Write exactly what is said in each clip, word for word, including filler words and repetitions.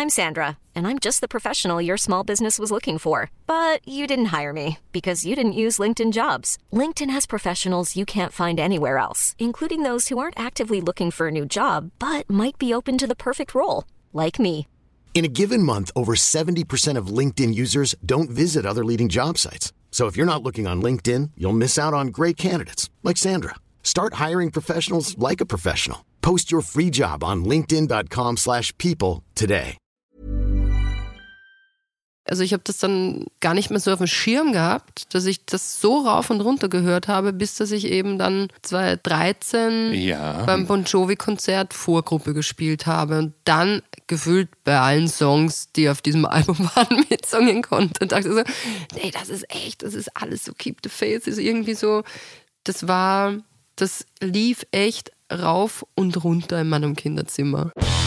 I'm Sandra, and I'm just the professional your small business was looking for. But you didn't hire me because you didn't use LinkedIn Jobs. LinkedIn has professionals you can't find anywhere else, including those who aren't actively looking for a new job, but might be open to the perfect role, like me. In a given month, over seventy percent of LinkedIn users don't visit other leading job sites. So if you're not looking on LinkedIn, you'll miss out on great candidates like Sandra. Start hiring professionals like a professional. Post your free job on linkedin dot com slash people today. Also ich habe das dann gar nicht mehr so auf dem Schirm gehabt, dass ich das so rauf und runter gehört habe, bis dass ich eben dann zweitausenddreizehn ja. beim Bon Jovi-Konzert Vorgruppe gespielt habe und dann gefühlt bei allen Songs, die auf diesem Album waren, mitsingen konnte und dachte so, nee, das ist echt, das ist alles so Keep the Faith, ist irgendwie so, das war, das lief echt rauf und runter in meinem Kinderzimmer.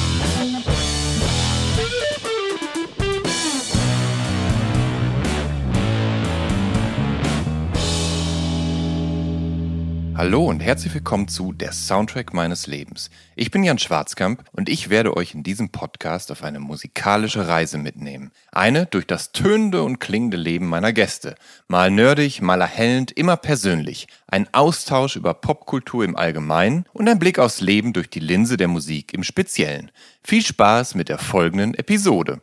Hallo und herzlich willkommen zu Der Soundtrack meines Lebens. Ich bin Jan Schwarzkamp und ich werde euch in diesem Podcast auf eine musikalische Reise mitnehmen. Eine durch das tönende und klingende Leben meiner Gäste. Mal nerdig, mal erhellend, immer persönlich. Ein Austausch über Popkultur im Allgemeinen und ein Blick aufs Leben durch die Linse der Musik im Speziellen. Viel Spaß mit der folgenden Episode.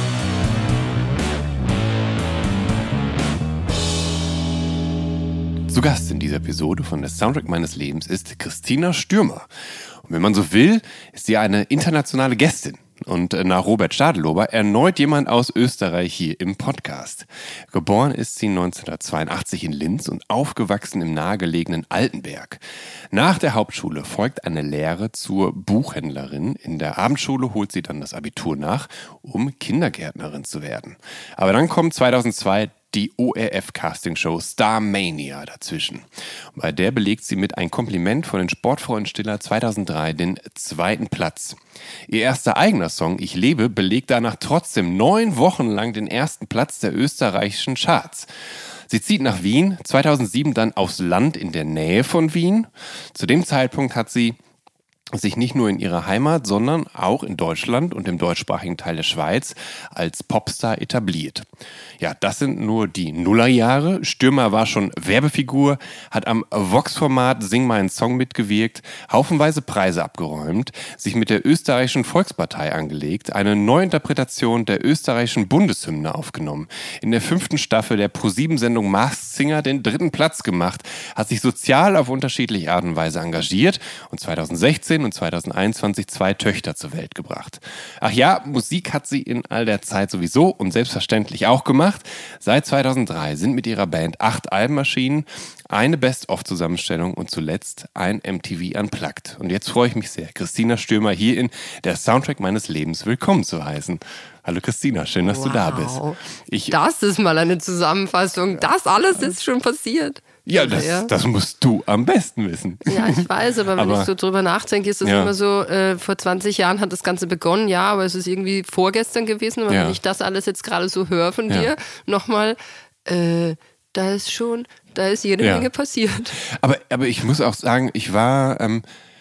Zu Gast in dieser Episode von Der Soundtrack meines Lebens ist Christina Stürmer. Und wenn man so will, ist sie eine internationale Gästin. Und nach Robert Stadelober erneut jemand aus Österreich hier im Podcast. Geboren ist sie neunzehnhundertzweiundachtzig in Linz und aufgewachsen im nahegelegenen Altenberg. Nach der Hauptschule folgt eine Lehre zur Buchhändlerin. In der Abendschule holt sie dann das Abitur nach, um Kindergärtnerin zu werden. Aber dann kommt zweitausendzwei die O R F-Castingshow Starmania dazwischen. Bei der belegt sie mit ein Kompliment von den Sportfreunden Stiller zweitausenddrei den zweiten Platz. Ihr erster eigener Song, Ich lebe, belegt danach trotzdem neun Wochen lang den ersten Platz der österreichischen Charts. Sie zieht nach Wien, zweitausendsieben dann aufs Land in der Nähe von Wien. Zu dem Zeitpunkt hat sie sich nicht nur in ihrer Heimat, sondern auch in Deutschland und im deutschsprachigen Teil der Schweiz als Popstar etabliert. Ja, das sind nur die Nullerjahre. Stürmer war schon Werbefigur, hat am Vox-Format Sing meinen Song mitgewirkt, haufenweise Preise abgeräumt, sich mit der österreichischen Volkspartei angelegt, eine Neuinterpretation der österreichischen Bundeshymne aufgenommen, in der fünften Staffel der ProSieben-Sendung Masked Singer den dritten Platz gemacht, hat sich sozial auf unterschiedliche Art und Weise engagiert und zweitausendsechzehn und zweitausendeinundzwanzig zwei Töchter zur Welt gebracht. Ach ja, Musik hat sie in all der Zeit sowieso und selbstverständlich auch gemacht. Seit zweitausenddrei sind mit ihrer Band acht Alben erschienen, eine Best-of-Zusammenstellung und zuletzt ein M T V Unplugged. Und jetzt freue ich mich sehr, Christina Stürmer hier in Der Soundtrack meines Lebens willkommen zu heißen. Hallo Christina, schön, dass wow. du da bist. Ich, das ist mal eine Zusammenfassung. Das alles ist schon passiert. Ja, das, ja. das musst du am besten wissen. Ja, ich weiß, aber wenn aber, ich so drüber nachdenke, ist das ja. immer so, äh, vor zwanzig Jahren hat das Ganze begonnen, ja, aber es ist irgendwie vorgestern gewesen, aber ja. wenn ich das alles jetzt gerade so höre von ja. dir, nochmal, äh, da ist schon, da ist jede ja. Menge passiert. Aber, aber ich muss auch sagen, ich war ähm,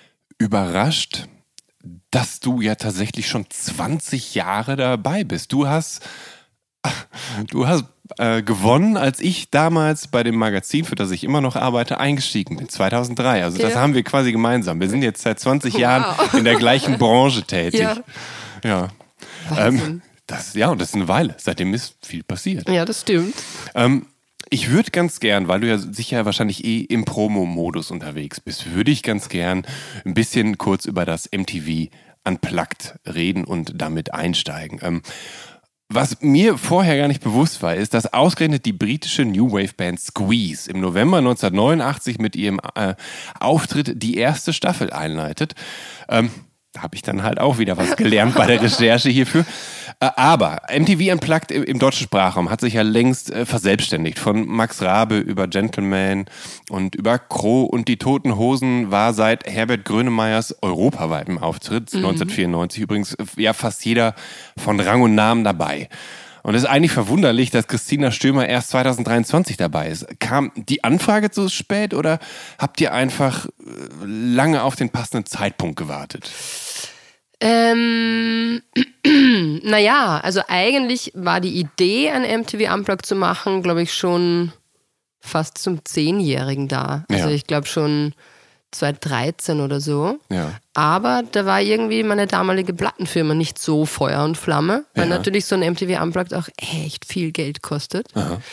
überrascht, dass du ja tatsächlich schon zwanzig Jahre dabei bist. Du hast, du hast äh, gewonnen, als ich damals bei dem Magazin, für das ich immer noch arbeite, eingestiegen bin, zweitausenddrei. Also das ja. haben wir quasi gemeinsam. Wir sind jetzt seit zwanzig wow. Jahren in der gleichen Branche tätig. Ja. ja. Ähm, das, ja, und das ist eine Weile. Seitdem ist viel passiert. Ja, das stimmt. Ähm, Ich würde ganz gern, weil du ja sicher wahrscheinlich eh im Promo-Modus unterwegs bist, würde ich ganz gern ein bisschen kurz über das M T V Unplugged reden und damit einsteigen. Ähm, was mir vorher gar nicht bewusst war, ist, dass ausgerechnet die britische New Wave Band Squeeze im November neunzehnhundertneunundachtzig mit ihrem äh, Auftritt die erste Staffel einleitet. Ähm, Da habe ich dann halt auch wieder was gelernt bei der Recherche hierfür. Aber M T V Unplugged im deutschen Sprachraum hat sich ja längst verselbstständigt. Von Max Rabe über Gentleman und über Crow und die Toten Hosen war seit Herbert Grönemeyers europaweitem Auftritt, mhm. neunzehnhundertvierundneunzig übrigens, ja fast jeder von Rang und Namen dabei. Und es ist eigentlich verwunderlich, dass Christina Stürmer erst zweitausenddreiundzwanzig dabei ist. Kam die Anfrage zu spät oder habt ihr einfach lange auf den passenden Zeitpunkt gewartet? Ähm, naja, also eigentlich war die Idee, ein M T V Unplugged zu machen, glaube ich, schon fast zum Zehnjährigen da. Also Ja. ich glaube schon zweitausenddreizehn oder so. Ja. Aber da war irgendwie meine damalige Plattenfirma nicht so Feuer und Flamme, weil Ja. natürlich so ein M T V Unplugged auch echt viel Geld kostet.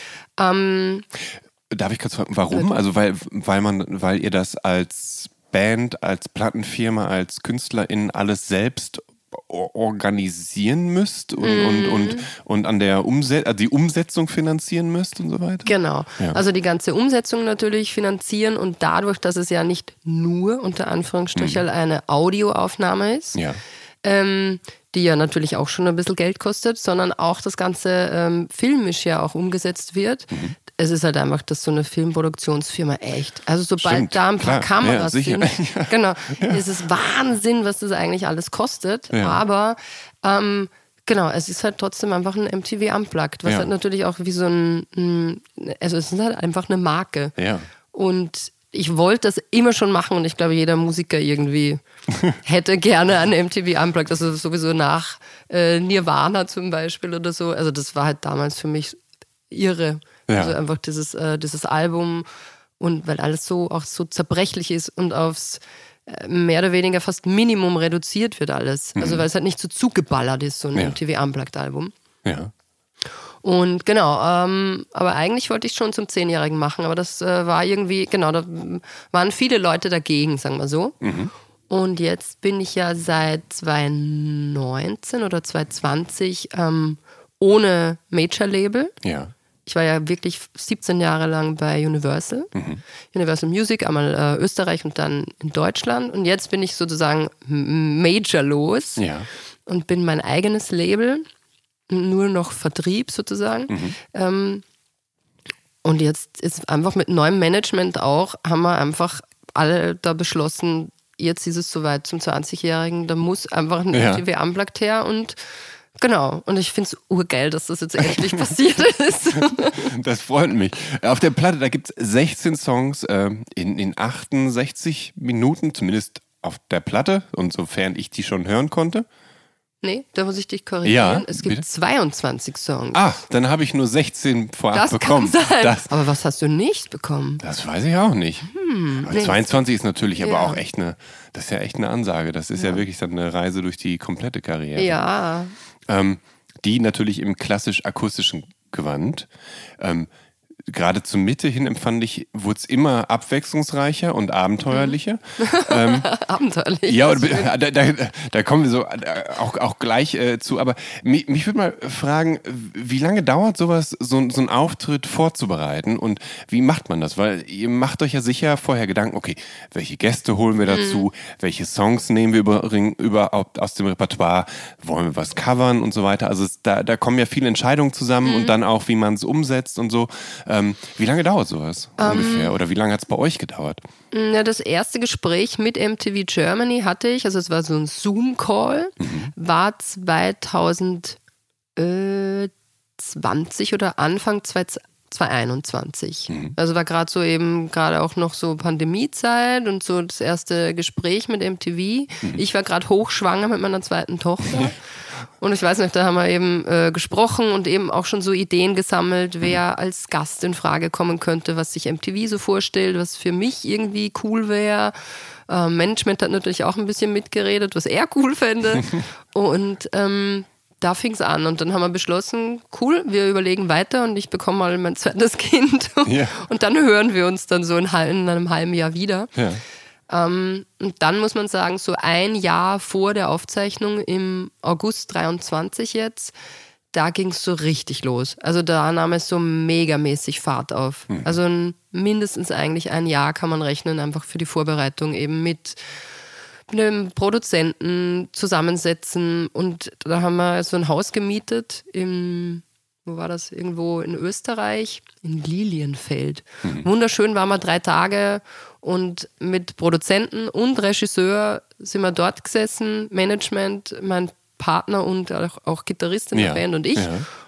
Ähm, Darf ich kurz fragen, warum? Also weil, weil man, weil ihr das als Band, als Plattenfirma, als KünstlerInnen alles selbst o- organisieren müsst und, Mhm. und, und, und an der Umse- also die Umsetzung finanzieren müsst und so weiter? Genau. Ja. Also die ganze Umsetzung natürlich finanzieren und dadurch, dass es ja nicht nur unter Anführungsstrichen eine Audioaufnahme ist, Ja. ähm, die ja natürlich auch schon ein bisschen Geld kostet, sondern auch das Ganze ähm, filmisch ja auch umgesetzt wird. Mhm. Es ist halt einfach, dass so eine Filmproduktionsfirma echt, also sobald Stimmt, da ein paar klar. Ja, Kameras sicher. sind, Ja. genau, ist es Wahnsinn, was das eigentlich alles kostet, Ja. aber ähm, genau, es ist halt trotzdem einfach ein M T V Unplugged, was Ja. halt natürlich auch wie so ein, ein- also es ist halt einfach eine Marke. Ja. Und ich wollte das immer schon machen und ich glaube, jeder Musiker irgendwie hätte gerne ein M T V Unplugged, also sowieso nach äh, Nirvana zum Beispiel oder so. Also das war halt damals für mich irre. Ja. Also einfach dieses, äh, dieses Album und weil alles so auch so zerbrechlich ist und aufs äh, mehr oder weniger fast Minimum reduziert wird alles. Also weil es halt nicht so zugeballert ist, so ein Ja. M T V Unplugged Album. Ja. Und genau, ähm, aber eigentlich wollte ich schon zum Zehnjährigen machen, aber das äh, war irgendwie, genau, da waren viele Leute dagegen, sagen wir so. Und jetzt bin ich ja seit zweitausendneunzehn oder zweitausendzwanzig ähm, ohne Major-Label. Ja. Ich war ja wirklich siebzehn Jahre lang bei Universal. Universal Music, einmal äh, Österreich und dann in Deutschland. Und jetzt bin ich sozusagen m- majorlos Ja. und bin mein eigenes Label. Nur noch Vertrieb sozusagen. Ähm, und jetzt ist einfach mit neuem Management auch, haben wir einfach alle da beschlossen, jetzt ist es soweit zum zwanzigjährigen, da muss einfach ein Ja. M T V Unplugged her und genau. Und ich finde es urgeil, dass das jetzt endlich passiert ist. Das freut mich. Auf der Platte, da gibt es sechzehn Songs äh, in, in achtundsechzig Minuten, zumindest auf der Platte, und sofern ich die schon hören konnte. Nee, da muss ich dich korrigieren. Ja, es gibt bitte? zweiundzwanzig Songs. Ah, dann habe ich nur sechzehn vorab das bekommen. kann sein. Das, Aber was hast du nicht bekommen? das weiß ich auch nicht. Aber nee. zweiundzwanzig ist natürlich aber Ja. auch echt eine, das ist ja echt eine Ansage. Das ist ja, wirklich dann eine Reise durch die komplette Karriere. Ja, Ähm, die natürlich im klassisch-akustischen Gewand. Ähm, gerade zur Mitte hin empfand ich, wurde es immer abwechslungsreicher und abenteuerlicher. abenteuerlich. Ja, und, da, da, da kommen wir so äh, auch, auch gleich äh, zu. Aber mich, mich würde mal fragen, wie lange dauert sowas, so, so einen Auftritt vorzubereiten und wie macht man das? Weil ihr macht euch ja sicher vorher Gedanken, okay, welche Gäste holen wir dazu, welche Songs nehmen wir über, überhaupt aus dem Repertoire, wollen wir was covern und so weiter. Also es, da, da kommen ja viele Entscheidungen zusammen und dann auch, wie man es umsetzt und so. Ähm, wie lange dauert sowas ungefähr? Oder wie lange hat es bei euch gedauert? Ja, das erste Gespräch mit M T V Germany hatte ich, also es war so ein Zoom-Call, war zweitausendzwanzig oder Anfang zweitausendeinundzwanzig. Also war gerade so eben gerade auch noch so Pandemiezeit und so das erste Gespräch mit M T V. Ich war gerade hochschwanger mit meiner zweiten Tochter. Und ich weiß nicht, da haben wir eben äh, gesprochen und eben auch schon so Ideen gesammelt, wer als Gast in Frage kommen könnte, was sich M T V so vorstellt, was für mich irgendwie cool wäre. Äh, Management hat natürlich auch ein bisschen mitgeredet, was er cool fände. Und ähm, da fing es an und dann haben wir beschlossen, cool, wir überlegen weiter und ich bekomme mal mein zweites Kind. Ja. Und dann hören wir uns dann so in, in einem halben Jahr wieder. Ja. Ähm, und dann muss man sagen, so ein Jahr vor der Aufzeichnung im August dreiundzwanzig jetzt, da ging es so richtig los. Also da nahm es so megamäßig Fahrt auf. Mhm. Also ein, mindestens eigentlich ein Jahr kann man rechnen, einfach für die Vorbereitung eben mit einem Produzenten zusammensetzen. Und da haben wir so ein Haus gemietet im, wo war das? Irgendwo in Österreich, in Lilienfeld. Mhm. Wunderschön waren wir drei Tage und mit Produzenten und Regisseur sind wir dort gesessen, Management, mein Partner und auch, auch Gitarrist in der Ja, Band und ich. ja.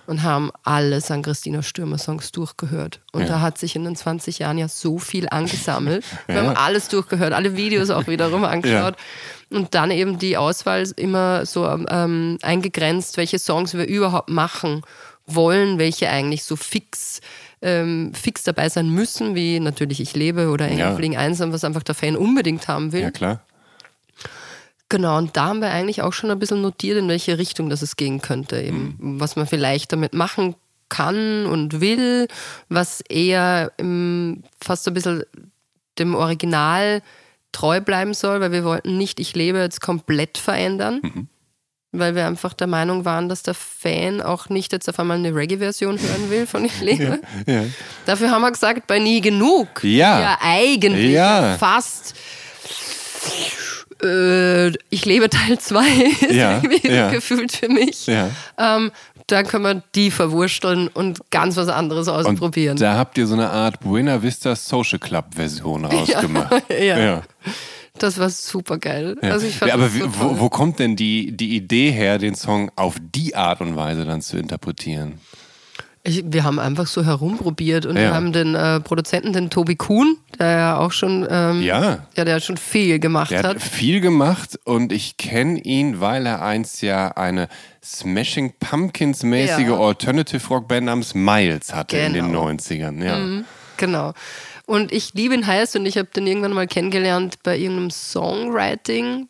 und haben alles an Christina Stürmer Songs durchgehört. Und Ja. da hat sich in den zwanzig Jahren ja so viel angesammelt. Wir Ja. haben alles durchgehört, alle Videos auch wiederum angeschaut. Und dann eben die Auswahl immer so ähm, eingegrenzt, welche Songs wir überhaupt machen wollen, welche eigentlich so fix, ähm, fix dabei sein müssen, wie natürlich Ich lebe oder Engel Ja. fliegen einsam, was einfach der Fan unbedingt haben will. Ja, klar. Genau, und da haben wir eigentlich auch schon ein bisschen notiert, in welche Richtung das es gehen könnte, eben, Mhm. was man vielleicht damit machen kann und will, was eher im, fast ein bisschen dem Original treu bleiben soll, weil wir wollten nicht Ich lebe jetzt komplett verändern, Mhm. weil wir einfach der Meinung waren, dass der Fan auch nicht jetzt auf einmal eine Reggae-Version hören will von Ich lebe. Ja. Dafür haben wir gesagt, bei Nie genug. Ja. Ja, eigentlich Ja. fast. Äh, ich lebe Teil zwei ist Ja, irgendwie ja. gefühlt für mich. Ja. Ähm, da können wir die verwursteln und ganz was anderes Und ausprobieren. da habt ihr so eine Art Buena Vista Social Club Version rausgemacht. ja. ja. Das war super geil. Ja. Also ich fand Aber das wie, so wo, toll. wo kommt denn die, die Idee her, den Song auf die Art und Weise dann zu interpretieren? Ich, wir haben einfach so herumprobiert und Ja. wir haben den äh, Produzenten, den Tobi Kuhn, der ja auch schon, ähm, Ja. ja, der schon viel gemacht Der hat hat. viel gemacht und ich kenne ihn, weil er einst ja eine Smashing Pumpkins mäßige Ja. Alternative Rock Band namens Miles hatte in den Genau. neunzigern. Ja. Mhm, genau. Und ich liebe ihn heiß und ich habe den irgendwann mal kennengelernt bei irgendeinem Songwriting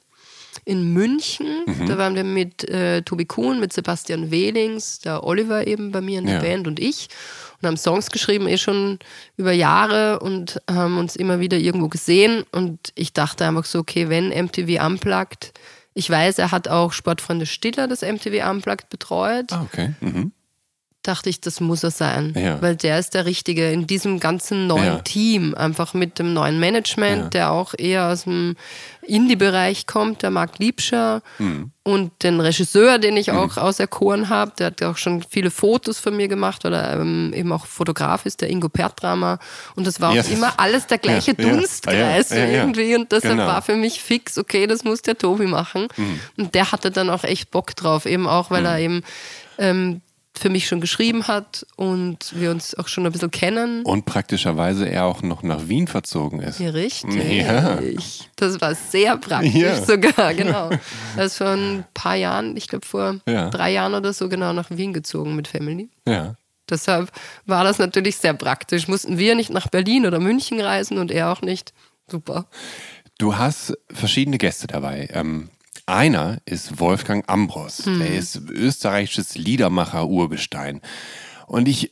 in München. Mhm. Da waren wir mit äh, Tobi Kuhn, mit Sebastian Wehlings, der Oliver eben bei mir in der Ja. Band und ich und haben Songs geschrieben, eh schon über Jahre und haben uns immer wieder irgendwo gesehen und ich dachte einfach so, okay, wenn M T V Unplugged, ich weiß, er hat auch Sportfreunde Stiller das M T V Unplugged betreut, Ah, okay. Mhm. dachte ich, das muss er sein. Ja. Weil der ist der Richtige in diesem ganzen neuen Ja. Team, einfach mit dem neuen Management, Ja. der auch eher aus dem Indie-Bereich kommt, der Marc Liebscher. Mhm. Und den Regisseur, den ich auch auserkoren habe, der hat auch schon viele Fotos von mir gemacht, weil er ähm, eben auch Fotograf ist, der Ingo Pertrammer. Und das war auch Ja, das- immer alles der gleiche ja, ja. Dunstkreis Ah, ja, ja, ja. irgendwie. Und deshalb Genau. war für mich fix, okay, das muss der Tobi machen. Mhm. Und der hatte dann auch echt Bock drauf, eben auch, weil er eben ähm, für mich schon geschrieben hat und wir uns auch schon ein bisschen kennen. Und praktischerweise er auch noch nach Wien verzogen ist. Ja, richtig. Ja. Das war sehr praktisch Ja. sogar, genau. Er ist vor ein paar Jahren, ich glaube vor Ja. drei Jahren oder so, genau nach Wien gezogen mit Family. Ja. Deshalb war das natürlich sehr praktisch. Mussten wir nicht nach Berlin oder München reisen und er auch nicht. Super. Du hast verschiedene Gäste dabei. Ähm, einer ist Wolfgang Ambros. Hm. Der ist österreichisches Liedermacher-Urgestein. Und ich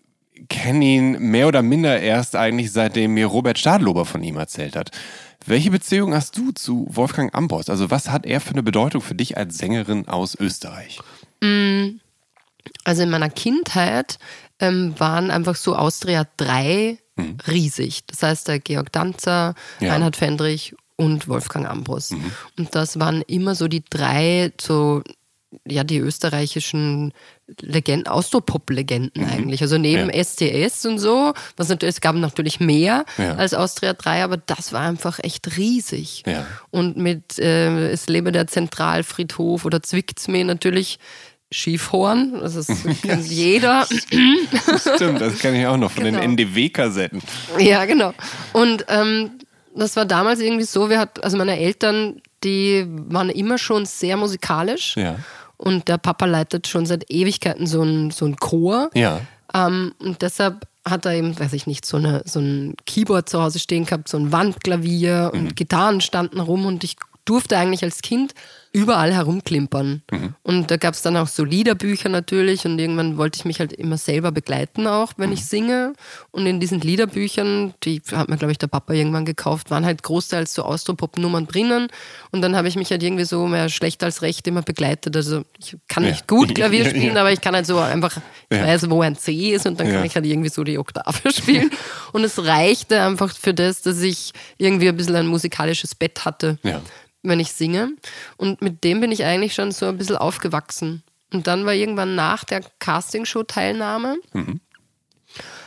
kenne ihn mehr oder minder erst eigentlich, seitdem mir Robert Stadlober von ihm erzählt hat. Welche Beziehung hast du zu Wolfgang Ambros? Also was hat er für eine Bedeutung für dich als Sängerin aus Österreich? Also in meiner Kindheit ähm, waren einfach so Austria drei riesig. Das heißt, der Georg Danzer, Ja. Reinhard Fendrich und Wolfgang Ambros. Und das waren immer so die drei, so, ja, die österreichischen Legenden, Austropop-Legenden eigentlich. Also neben Ja. S T S und so, was natürlich, es gab natürlich mehr Ja. als Austria drei, aber das war einfach echt riesig. Ja. Und mit äh, Es lebe der Zentralfriedhof oder Zwickt's mir natürlich Schiefhorn, das ist, kennt jeder. Stimmt, das kenne ich auch noch von Genau. den N D W-Kassetten. Ja, genau. Und ähm, das war damals irgendwie so, wir hatten, also meine Eltern, die waren immer schon sehr musikalisch. Ja. Und der Papa leitet schon seit Ewigkeiten so einen so einen Chor. Ja. Ähm, und deshalb hat er eben, weiß ich nicht, so, eine, so ein Keyboard zu Hause stehen gehabt, so ein Wandklavier und Gitarren standen rum und ich durfte eigentlich als Kind überall herumklimpern. Und da gab es dann auch so Liederbücher natürlich und irgendwann wollte ich mich halt immer selber begleiten auch, wenn ich singe. Und in diesen Liederbüchern, die hat mir, glaube ich, der Papa irgendwann gekauft, waren halt großteils so Austropop-Nummern drinnen. Und dann habe ich mich halt irgendwie so mehr schlecht als recht immer begleitet. Also ich kann Ja. nicht gut Klavier Ja, spielen, ja. aber ich kann halt so einfach, ich Ja. weiß, wo ein C ist und dann kann Ja. ich halt irgendwie so die Oktave spielen. Und es reichte einfach für das, dass ich irgendwie ein bisschen ein musikalisches Bett hatte. Ja. Wenn ich singe. Und mit dem bin ich eigentlich schon so ein bisschen aufgewachsen. Und dann war irgendwann nach der Castingshow-Teilnahme,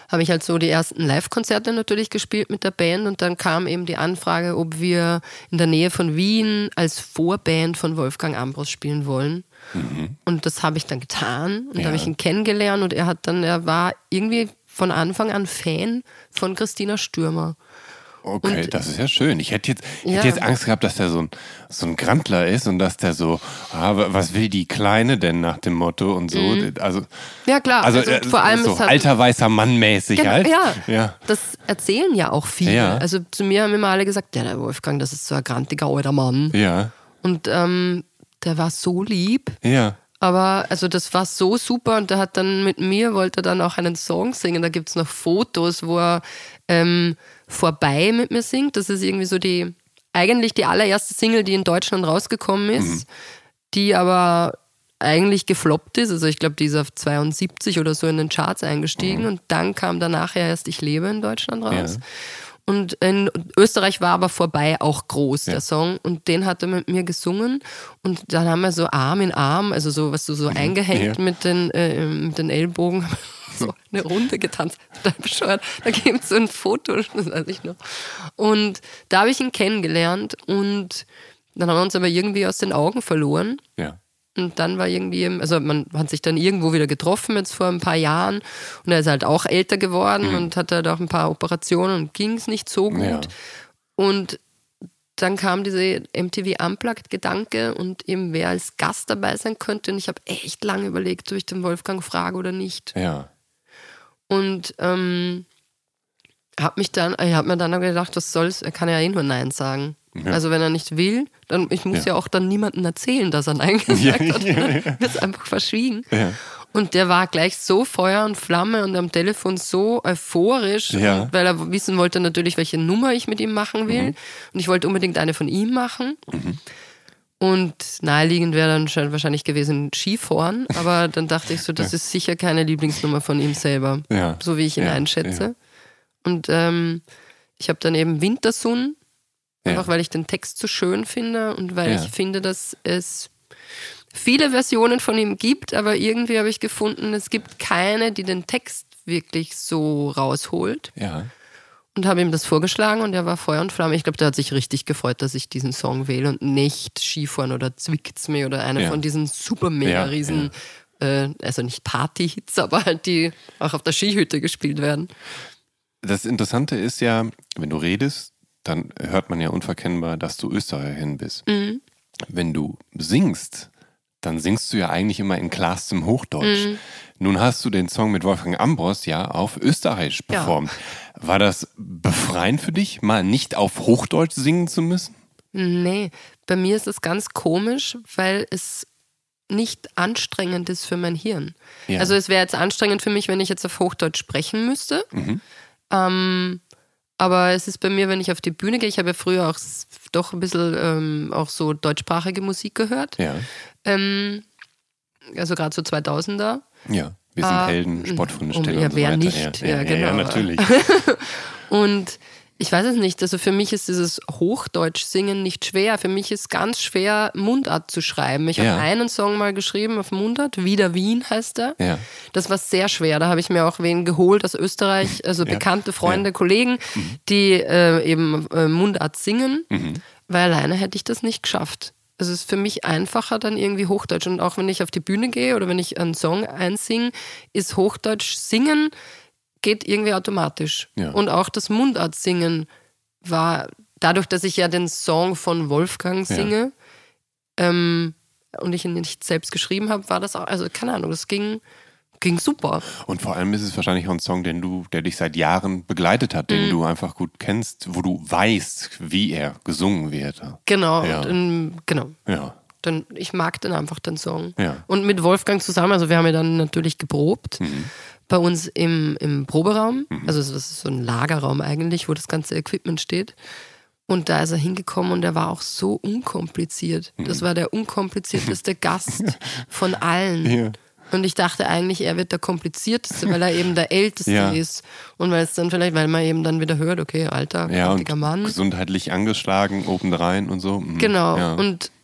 habe ich halt so die ersten Live-Konzerte natürlich gespielt mit der Band und dann kam eben die Anfrage, ob wir in der Nähe von Wien als Vorband von Wolfgang Ambros spielen wollen. Mhm. Und das habe ich dann getan und ja. habe ich ihn kennengelernt und er hat dann, er war irgendwie von Anfang an Fan von Christina Stürmer. Okay, und, das ist ja schön. Ich hätte jetzt, ich ja. hätte jetzt Angst gehabt, dass der so ein, so ein Grantler ist und dass der so, ah, was will die Kleine denn nach dem Motto und so. Mhm. Also, ja klar, also, also äh, vor allem so ist halt, alter weißer Mann mäßig genau, halt. Ja, ja, das erzählen ja auch viele. Ja. Also zu mir haben immer alle gesagt, ja, der Wolfgang, das ist so ein grantiger alter Mann. Ja. Und ähm, der war so lieb. Ja. Aber also das war so super und der hat dann mit mir, wollte dann auch einen Song singen. Da gibt es noch Fotos, wo er ähm, vorbei mit mir singt. Das ist irgendwie so die, eigentlich die allererste Single, die in Deutschland rausgekommen ist, mhm. die aber eigentlich gefloppt ist. Also ich glaube, die ist auf zweiundsiebzig oder so in den Charts eingestiegen mhm. und dann kam danach ja erst Ich lebe in Deutschland raus. Ja. Und in Österreich war aber vorbei auch groß, ja. der Song. Und den hat er mit mir gesungen. Und dann haben wir so Arm in Arm, also so, was du so mhm. eingehängt ja. mit, den, äh, mit den Ellbogen, so eine Runde getanzt. Da gibt es so ein Foto, das weiß ich noch. Und da habe ich ihn kennengelernt. Und dann haben wir uns aber irgendwie aus den Augen verloren. Ja. Und dann war irgendwie, also man hat sich dann irgendwo wieder getroffen jetzt vor ein paar Jahren und er ist halt auch älter geworden mhm. und hatte halt auch ein paar Operationen und ging es nicht so gut. Ja. Und dann kam diese M T V Unplugged-Gedanke und eben wer als Gast dabei sein könnte und ich habe echt lange überlegt, ob ich den Wolfgang frage oder nicht. Ja. Und ähm, habe mich dann, ich habe mir dann gedacht, was soll's, er kann ja eh nur Nein sagen. Ja. Also wenn er nicht will, dann ich muss ja, ja auch dann niemandem erzählen, dass er Nein gesagt ja, hat. Ja, ja. Wird es einfach verschwiegen. Ja. Und der war gleich so Feuer und Flamme und am Telefon so euphorisch, ja. und weil er wissen wollte natürlich, welche Nummer ich mit ihm machen will. Mhm. Und ich wollte unbedingt eine von ihm machen. Mhm. Und naheliegend wäre dann wahrscheinlich gewesen Skifahren, aber dann dachte ich so, das ja. ist sicher keine Lieblingsnummer von ihm selber, ja. so wie ich ihn ja. einschätze. Ja. Und ähm, ich habe dann eben Wintersun, einfach ja. weil ich den Text so schön finde und weil ja. ich finde, dass es viele Versionen von ihm gibt, aber irgendwie habe ich gefunden, es gibt keine, die den Text wirklich so rausholt. Ja. Und habe ihm das vorgeschlagen und er war Feuer und Flamme. Ich glaube, der hat sich richtig gefreut, dass ich diesen Song wähle und nicht Skifahren oder Zwickt's mir oder eine ja. von diesen super mega ja, riesen, ja. Äh, also nicht Party-Hits, aber halt die auch auf der Skihütte gespielt werden. Das Interessante ist ja, wenn du redest, dann hört man ja unverkennbar, dass du Österreicherin bist. Mhm. Wenn du singst, dann singst du ja eigentlich immer in klarstem Hochdeutsch. Mhm. Nun hast du den Song mit Wolfgang Ambros ja auf Österreichisch performt. Ja. War das befreiend für dich, mal nicht auf Hochdeutsch singen zu müssen? Nee, bei mir ist es ganz komisch, weil es nicht anstrengend ist für mein Hirn. Ja. Also es wäre jetzt anstrengend für mich, wenn ich jetzt auf Hochdeutsch sprechen müsste. Mhm. Ähm, aber es ist bei mir, wenn ich auf die Bühne gehe, ich habe ja früher auch doch ein bisschen ähm, auch so deutschsprachige Musik gehört. Ja. Ähm, also gerade so zweitausender. Ja, wir sind äh, Helden, Sportfreundestelle um, ja, und so wer weiter. nicht, ja, ja, ja, genau. Ja, natürlich. Und ich weiß es nicht, also für mich ist dieses Hochdeutsch-Singen nicht schwer. Für mich ist ganz schwer, Mundart zu schreiben. Ich ja. habe einen Song mal geschrieben auf Mundart, Wieder Wien heißt der. Ja. Das war sehr schwer. Da habe ich mir auch wen geholt aus Österreich, also ja. bekannte Freunde, ja. Kollegen, mhm. die äh, eben äh, Mundart singen, mhm. weil alleine hätte ich das nicht geschafft. Also es ist für mich einfacher dann irgendwie Hochdeutsch. Und auch wenn ich auf die Bühne gehe oder wenn ich einen Song einsinge, ist Hochdeutsch singen geht irgendwie automatisch. Ja. Und auch das Mundart-Singen war, dadurch, dass ich ja den Song von Wolfgang singe ja. ähm, und ich ihn nicht selbst geschrieben habe, war das auch, also keine Ahnung, das ging, ging super. Und vor allem ist es wahrscheinlich auch ein Song, den du, der dich seit Jahren begleitet hat, den mhm. du einfach gut kennst, wo du weißt, wie er gesungen wird. Genau, ja. und, ähm, genau. Ja. Dann, ich mag dann einfach den Song. Ja. Und mit Wolfgang zusammen, also wir haben ja dann natürlich geprobt. Mhm. Bei uns im, im Proberaum, mhm. also das ist so ein Lagerraum eigentlich, wo das ganze Equipment steht. Und da ist er hingekommen und er war auch so unkompliziert. Mhm. Das war der unkomplizierteste Gast von allen. Ja. Und ich dachte eigentlich, er wird der komplizierteste, weil er eben der Älteste ja. ist. Und weil es dann vielleicht, weil man eben dann wieder hört, okay, alter, ja, kräftiger Mann. Gesundheitlich angeschlagen, obendrein und so. Mhm. Genau. Ja. Und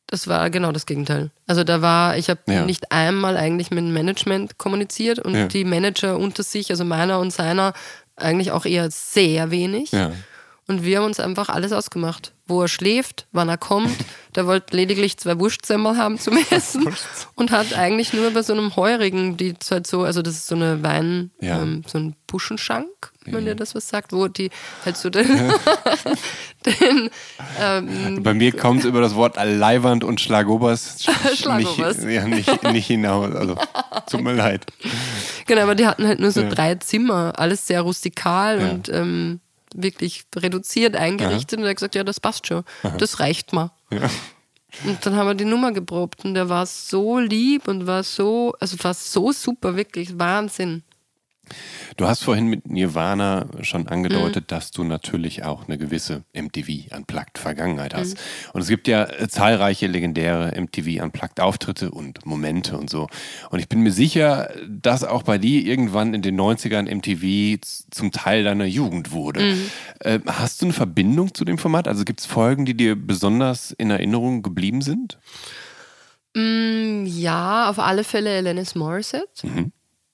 Das war genau das Gegenteil. Also da war, ich habe Ja. nicht einmal eigentlich mit dem Management kommuniziert und Ja. die Manager unter sich, also meiner und seiner, eigentlich auch eher sehr wenig. Ja. Und wir haben uns einfach alles ausgemacht. Wo er schläft, wann er kommt. Der wollte lediglich zwei Wurstsemmel haben zum Essen und hat eigentlich nur bei so einem Heurigen, die halt so, also das ist so eine Wein, Ja. ähm, so ein Buschenschank, wenn dir das was sagt, wo die halt so den, den ähm, Bei mir kommt es über das Wort Leihwand und Schlagobers Schlagobers. Nicht, ja, nicht, nicht hinaus. Also, tut mir leid. Genau, aber die hatten halt nur so Ja. drei Zimmer, alles sehr rustikal Ja. und ähm, wirklich reduziert eingerichtet. Und er hat gesagt, ja, das passt schon, das reicht mal. Ja. Und dann haben wir die Nummer geprobt und der war so lieb und war so, also war so super, wirklich Wahnsinn. Du hast vorhin mit Nirvana schon angedeutet, Mhm. dass du natürlich auch eine gewisse M T V Unplugged Vergangenheit hast. Mhm. Und es gibt ja äh, zahlreiche legendäre M T V Unplugged Auftritte und Momente und so. Und ich bin mir sicher, dass auch bei dir irgendwann in den neunzigern M T V z- zum Teil deiner Jugend wurde. Mhm. Äh, hast du eine Verbindung zu dem Format? Also gibt es Folgen, die dir besonders in Erinnerung geblieben sind? Mm, ja, auf alle Fälle Alanis Morissette. Mhm.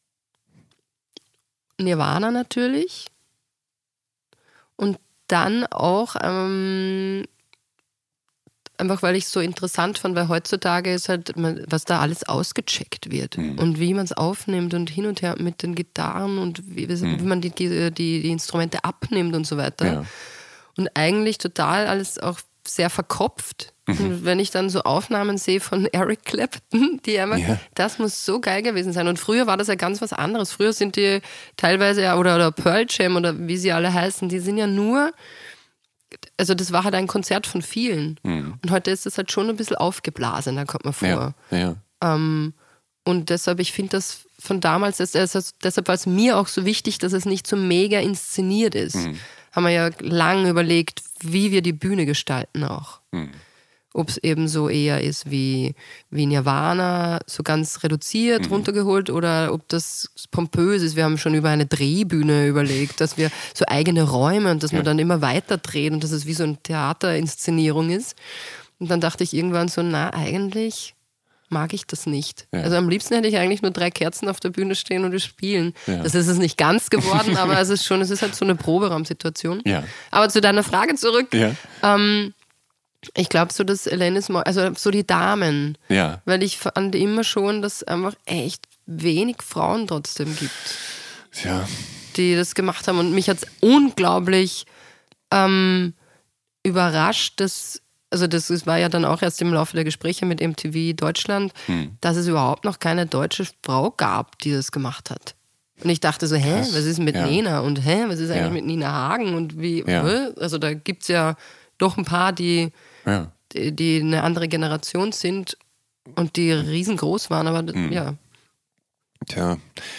Nirvana natürlich. Und dann auch, ähm, einfach weil ich es so interessant fand, weil heutzutage ist halt, man- was da alles ausgecheckt wird Mhm. und wie man es aufnimmt und hin und her mit den Gitarren und wie, wie man die, die, die Instrumente abnimmt und so weiter. Ja. Und eigentlich total alles auch sehr verkopft. Mhm. Und wenn ich dann so Aufnahmen sehe von Eric Clapton, die einfach, Ja. das muss so geil gewesen sein. Und früher war das ja ganz was anderes. Früher sind die teilweise ja, oder, oder Pearl Jam oder wie sie alle heißen, die sind ja nur, also das war halt ein Konzert von vielen. Mhm. Und heute ist das halt schon ein bisschen aufgeblasen, da kommt man vor. Ja. Ja. Ähm, und deshalb, ich finde das von damals, das, das, deshalb war es mir auch so wichtig, dass es nicht so mega inszeniert ist. Mhm. Haben wir ja lang überlegt, wie wir die Bühne gestalten auch. Mhm. Ob es eben so eher ist wie, wie Nirvana, so ganz reduziert Mhm. runtergeholt, oder ob das pompös ist. Wir haben schon über eine Drehbühne überlegt, dass wir so eigene Räume und dass man dann immer weiter dreht und dass es wie so eine Theaterinszenierung ist. Und dann dachte ich irgendwann so, na, eigentlich mag ich das nicht. Ja. Also am liebsten hätte ich eigentlich nur drei Kerzen auf der Bühne stehen und wir spielen. Ja. Das ist es nicht ganz geworden, aber es ist schon, es ist halt so eine Proberaumsituation. Ja. Aber zu deiner Frage zurück. Ja. Ähm, ich glaube so, dass Alanis Mor- also so die Damen, Ja. weil ich fand immer schon, dass es einfach echt wenig Frauen trotzdem gibt, Ja. die das gemacht haben. Und mich hat es unglaublich ähm, überrascht, dass, also das ist- war ja dann auch erst im Laufe der Gespräche mit M T V Deutschland, Hm. dass es überhaupt noch keine deutsche Frau gab, die das gemacht hat. Und ich dachte so, hä, Krass. was ist mit Ja. Nena und hä, was ist eigentlich Ja. mit Nina Hagen und wie, Ja. hä? Also da gibt es ja doch ein paar, die, Ja. die, die eine andere Generation sind und die riesengroß waren, aber Hm. ja. Tja.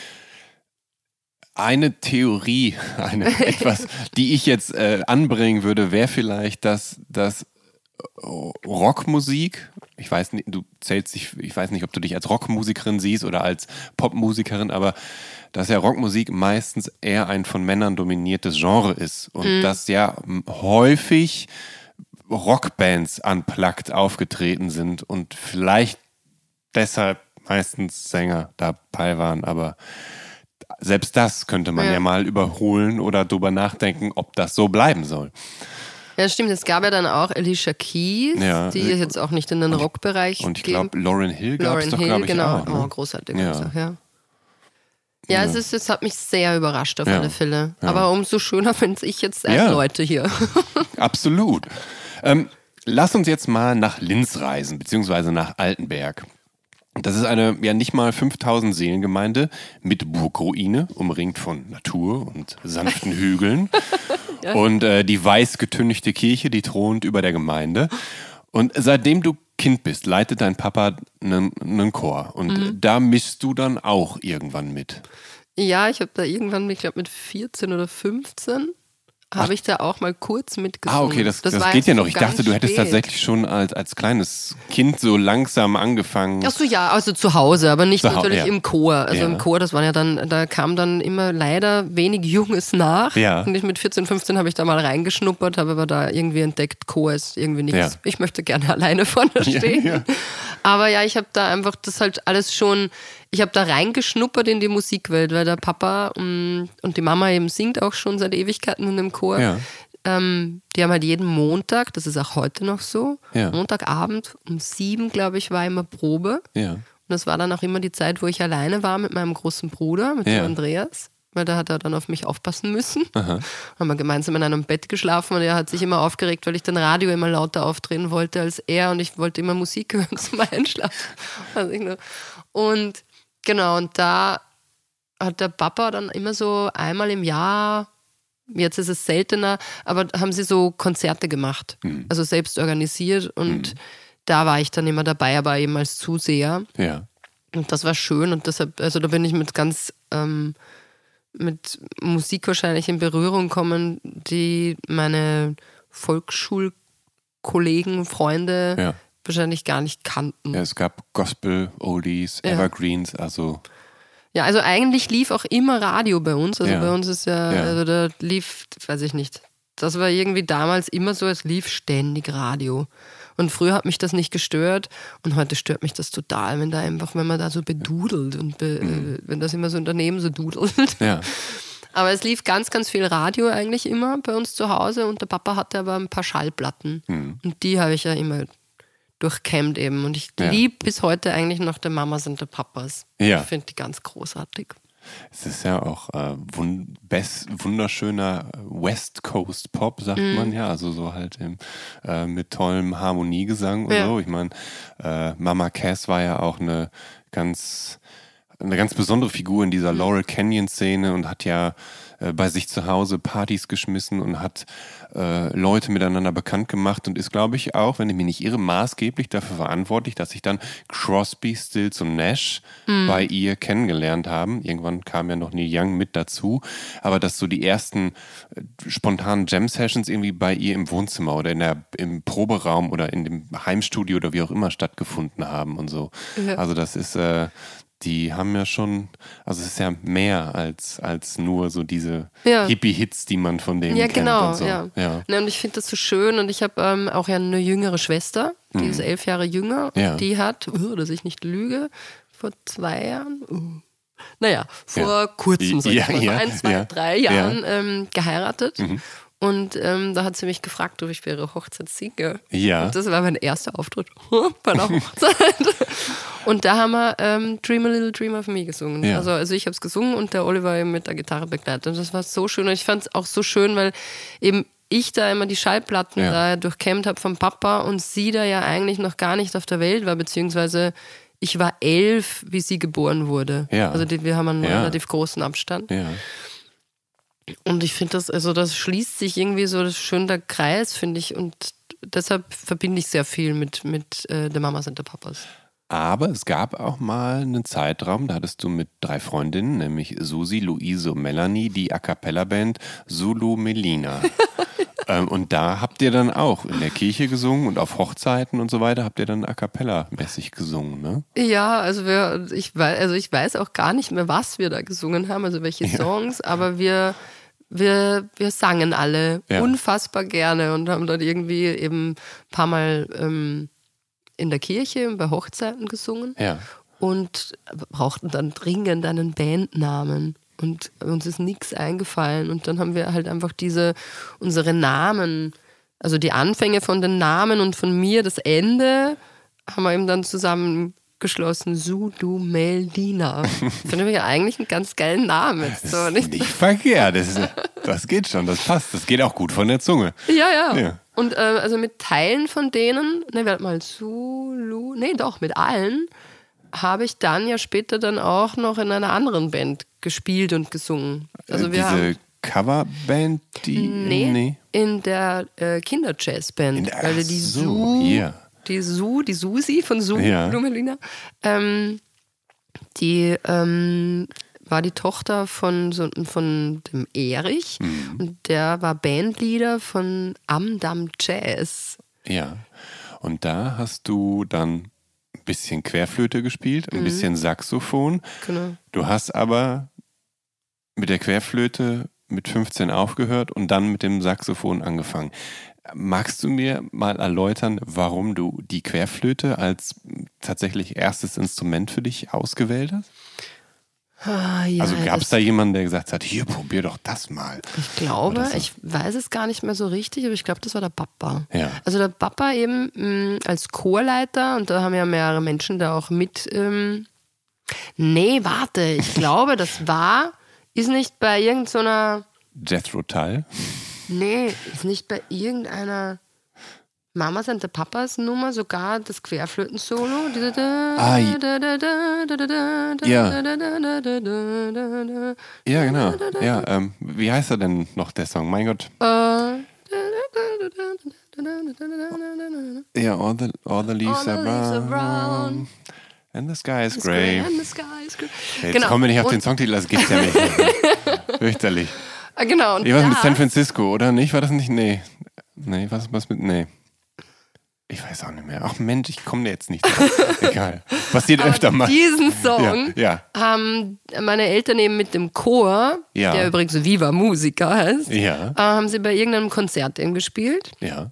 Eine Theorie, eine etwas, die ich jetzt äh, anbringen würde, wäre vielleicht, dass, dass Rockmusik, ich weiß nicht, du zählst dich, ich weiß nicht, ob du dich als Rockmusikerin siehst oder als Popmusikerin, aber dass ja Rockmusik meistens eher ein von Männern dominiertes Genre ist und dass ja m, häufig Rockbands unplugged aufgetreten sind und vielleicht deshalb meistens Sänger dabei waren, aber selbst das könnte man ja, Ja. mal überholen oder drüber nachdenken, ob das so bleiben soll. Ja, stimmt. Es gab ja dann auch Alicia Keys, Ja. die ist jetzt auch nicht in den Rockbereich Und ich geht. glaube, Lauryn Hill gab es Lauryn doch, Hill, glaube ich, genau. auch. Ne? Oh, großartig. Ja. Ja, ja. ja es, ist, es hat mich sehr überrascht auf Ja. alle Fälle. Ja. Aber umso schöner finde ich jetzt äh, Ja. Leute hier. Absolut. Ähm, lass uns jetzt mal nach Linz reisen, beziehungsweise nach Altenberg. Das ist eine ja nicht mal fünftausend Seelengemeinde mit Burgruine, umringt von Natur und sanften Hügeln. Und äh, die weiß getünchte Kirche, die thront über der Gemeinde. Und seitdem du Kind bist, leitet dein Papa einen, einen Chor. Und Mhm. da mischst du dann auch irgendwann mit. Ja, ich habe da irgendwann, ich glaube mit vierzehn oder fünfzehn, habe ich da auch mal kurz mitgesungen. Ah, okay, das, das, das war geht ja noch. so Ich dachte, du hättest spät. tatsächlich schon als, als kleines Kind so langsam angefangen. Ach so, ja, also zu Hause, aber nicht Zu Hau- natürlich ja. im Chor. Also Ja. im Chor, das war ja dann, da kam dann immer leider wenig Junges nach. Ja. Und ich mit vierzehn, fünfzehn habe ich da mal reingeschnuppert, habe aber da irgendwie entdeckt, Chor ist irgendwie nichts. Ja. Ich möchte gerne alleine vorne stehen. ja. Aber ja, ich habe da einfach das halt alles schon, ich habe da reingeschnuppert in die Musikwelt, weil der Papa und, und die Mama eben singt auch schon seit Ewigkeiten in dem Chor. Ja. Ähm, die haben halt jeden Montag, das ist auch heute noch so, Ja. Montagabend um sieben, glaube ich, war immer Probe. Ja. Und das war dann auch immer die Zeit, wo ich alleine war mit meinem großen Bruder, mit Ja. dem Andreas. Weil da hat er dann auf mich aufpassen müssen. Aha. Haben wir gemeinsam in einem Bett geschlafen und er hat sich immer aufgeregt, weil ich den Radio immer lauter aufdrehen wollte als er und ich wollte immer Musik hören zum Einschlafen. Weiß ich noch. Und genau, und da hat der Papa dann immer so einmal im Jahr, jetzt ist es seltener, aber haben sie so Konzerte gemacht. Mhm. Also selbst organisiert und da war ich dann immer dabei, aber eben als Zuseher. Ja. Und das war schön und deshalb, also da bin ich mit ganz, ähm, mit Musik wahrscheinlich in Berührung gekommen, die meine Volksschulkollegen, Freunde Ja. wahrscheinlich gar nicht kannten. Ja, es gab Gospel, Oldies, Ja. Evergreens, also Ja, also eigentlich lief auch immer Radio bei uns. Also Ja. bei uns ist ja, Ja. also da lief, weiß ich nicht. Das war irgendwie damals immer so, es lief ständig Radio. Und früher hat mich das nicht gestört und heute stört mich das total, wenn da einfach, wenn man da so bedudelt und be, Mhm. äh, wenn das immer so daneben so dudelt. ja. Aber es lief ganz, ganz viel Radio eigentlich immer bei uns zu Hause und der Papa hatte aber ein paar Schallplatten. Mhm. Und die habe ich ja immer durchkämmt eben. Und ich Ja. liebe bis heute eigentlich noch die Mamas und die Papas. Ja. Ich finde die ganz großartig. Es ist ja auch äh, wun best, wunderschöner West Coast Pop, sagt Mhm. man ja. Also so halt im, äh, mit tollem Harmoniegesang und Ja. so. Ich meine, äh, Mama Cass war ja auch eine ganz, eine ganz besondere Figur in Mhm. dieser Laurel Canyon-Szene und hat ja äh, bei sich zu Hause Partys geschmissen und hat äh, Leute miteinander bekannt gemacht und ist, glaube ich, auch, wenn ich mich nicht irre, maßgeblich dafür verantwortlich, dass sich dann Crosby, Stills und Nash Mhm. bei ihr kennengelernt haben. Irgendwann kam ja noch Neil Young mit dazu, aber dass so die ersten äh, spontanen Jam-Sessions irgendwie bei ihr im Wohnzimmer oder in der, im Proberaum oder in dem Heimstudio oder wie auch immer stattgefunden haben und so. Ja. Also das ist, äh, die haben ja schon, also es ist ja mehr als, als nur so diese Ja. Hippie-Hits, die man von denen Ja, kennt genau. und so. Ja. Ja. Ne, und ich finde das so schön und ich habe ähm, auch ja eine jüngere Schwester, die ist elf Jahre jünger. Ja. Die hat, uh, dass ich nicht lüge, vor zwei Jahren, uh, naja, vor Ja. kurzem, sag ich Ja, mal, ja, vor ein, zwei, ja. drei Ja. Jahren ähm, geheiratet. Und ähm, da hat sie mich gefragt, ob ich bei ihrer Hochzeit singe. Ja. Und das war mein erster Auftritt bei einer Hochzeit. Und da haben wir ähm, Dream a Little Dream of Me gesungen. Ja. Also, also ich habe es gesungen und der Oliver eben mit der Gitarre begleitet. Und das war so schön. Und ich fand es auch so schön, weil eben ich da immer die Schallplatten Ja. da durchkämmt habe vom Papa und sie da ja eigentlich noch gar nicht auf der Welt war, beziehungsweise ich war elf, wie sie geboren wurde. Ja. Also die, wir haben einen Ja. relativ großen Abstand. Ja. Und ich finde das, also das schließt sich irgendwie so schön der Kreis, finde ich. Und deshalb verbinde ich sehr viel mit, mit äh, der Mamas und der Papas. Aber es gab auch mal einen Zeitraum, da hattest du mit drei Freundinnen, nämlich Susi, Luise und Melanie, die A Cappella-Band Zulu Melina. ähm, und da habt ihr dann auch in der Kirche gesungen und auf Hochzeiten und so weiter habt ihr dann A Cappella-mäßig gesungen, ne? Ja, also, wir, ich, weiß, also ich weiß auch gar nicht mehr, was wir da gesungen haben, also welche Songs, aber wir, wir, wir sangen alle Ja. unfassbar gerne und haben dann irgendwie eben ein paar Mal ähm, in der Kirche und bei Hochzeiten gesungen Ja. und brauchten dann dringend einen Bandnamen. Und uns ist nichts eingefallen. Und dann haben wir halt einfach diese, unsere Namen, also die Anfänge von den Namen und von mir, das Ende, haben wir eben dann zusammengeschlossen. Sudu Meldina. Finde ich ja eigentlich einen ganz geilen Namen. Jetzt so, Ist nicht? nicht verkehrt, das, ist, das geht schon, das passt, das geht auch gut von der Zunge. Ja, ja. Ja. Und äh, also mit Teilen von denen, ne, warte mal, Zulu, nee, doch, mit allen habe ich dann ja später dann auch noch in einer anderen Band gespielt und gesungen. Also äh, wir haben diese Coverband, die. Nee, in der äh, Kinderjazzband. In der- weil ach die so, Su, ja. die Su, die Susi von Su, Ja. Melina, ähm, die ähm, war die Tochter von, so, von dem Erich mhm. und der war Bandleader von Amdam Jazz. Ja, und da hast du dann ein bisschen Querflöte gespielt, ein mhm. bisschen Saxophon. Genau. Du hast aber mit der Querflöte mit fünfzehn aufgehört und dann mit dem Saxophon angefangen. Magst du mir mal erläutern, warum du die Querflöte als tatsächlich erstes Instrument für dich ausgewählt hast? Ah, ja, also gab es da jemanden, der gesagt hat, hier, probier doch das mal. Ich glaube, so. Ich weiß es gar nicht mehr so richtig, aber ich glaube, das war der Papa. Ja. Also der Papa eben mh, als Chorleiter und da haben ja mehrere Menschen da auch mit. Ähm, nee, warte, ich glaube, das war, ist nicht bei irgendeiner... Jethro Tull? Nee, ist nicht bei irgendeiner Mamas and the Papas Nummer sogar das Querflöten-Solo? Ah, ja. Ja, genau. Ja, ähm, wie heißt er denn noch, der Song? Mein Gott. Ja, all the, all the leaves, all are, the leaves brown. are brown. And the sky is grey. And the sky is grey. Jetzt genau. kommen wir nicht auf und den Songtitel, das gibt's ja nicht. Fürchterlich. Genau. Und ich war mit San Francisco, oder nicht? War das nicht? Nee. Nee, was, was mit. Nee. Ich weiß auch nicht mehr. Ach Mensch, ich komme jetzt nicht drauf. Egal. Passiert öfter mal. Diesen Song ja, ja. haben meine Eltern eben mit dem Chor, ja. der übrigens Viva Musica heißt, ja. äh, haben sie bei irgendeinem Konzert eben gespielt. Ja.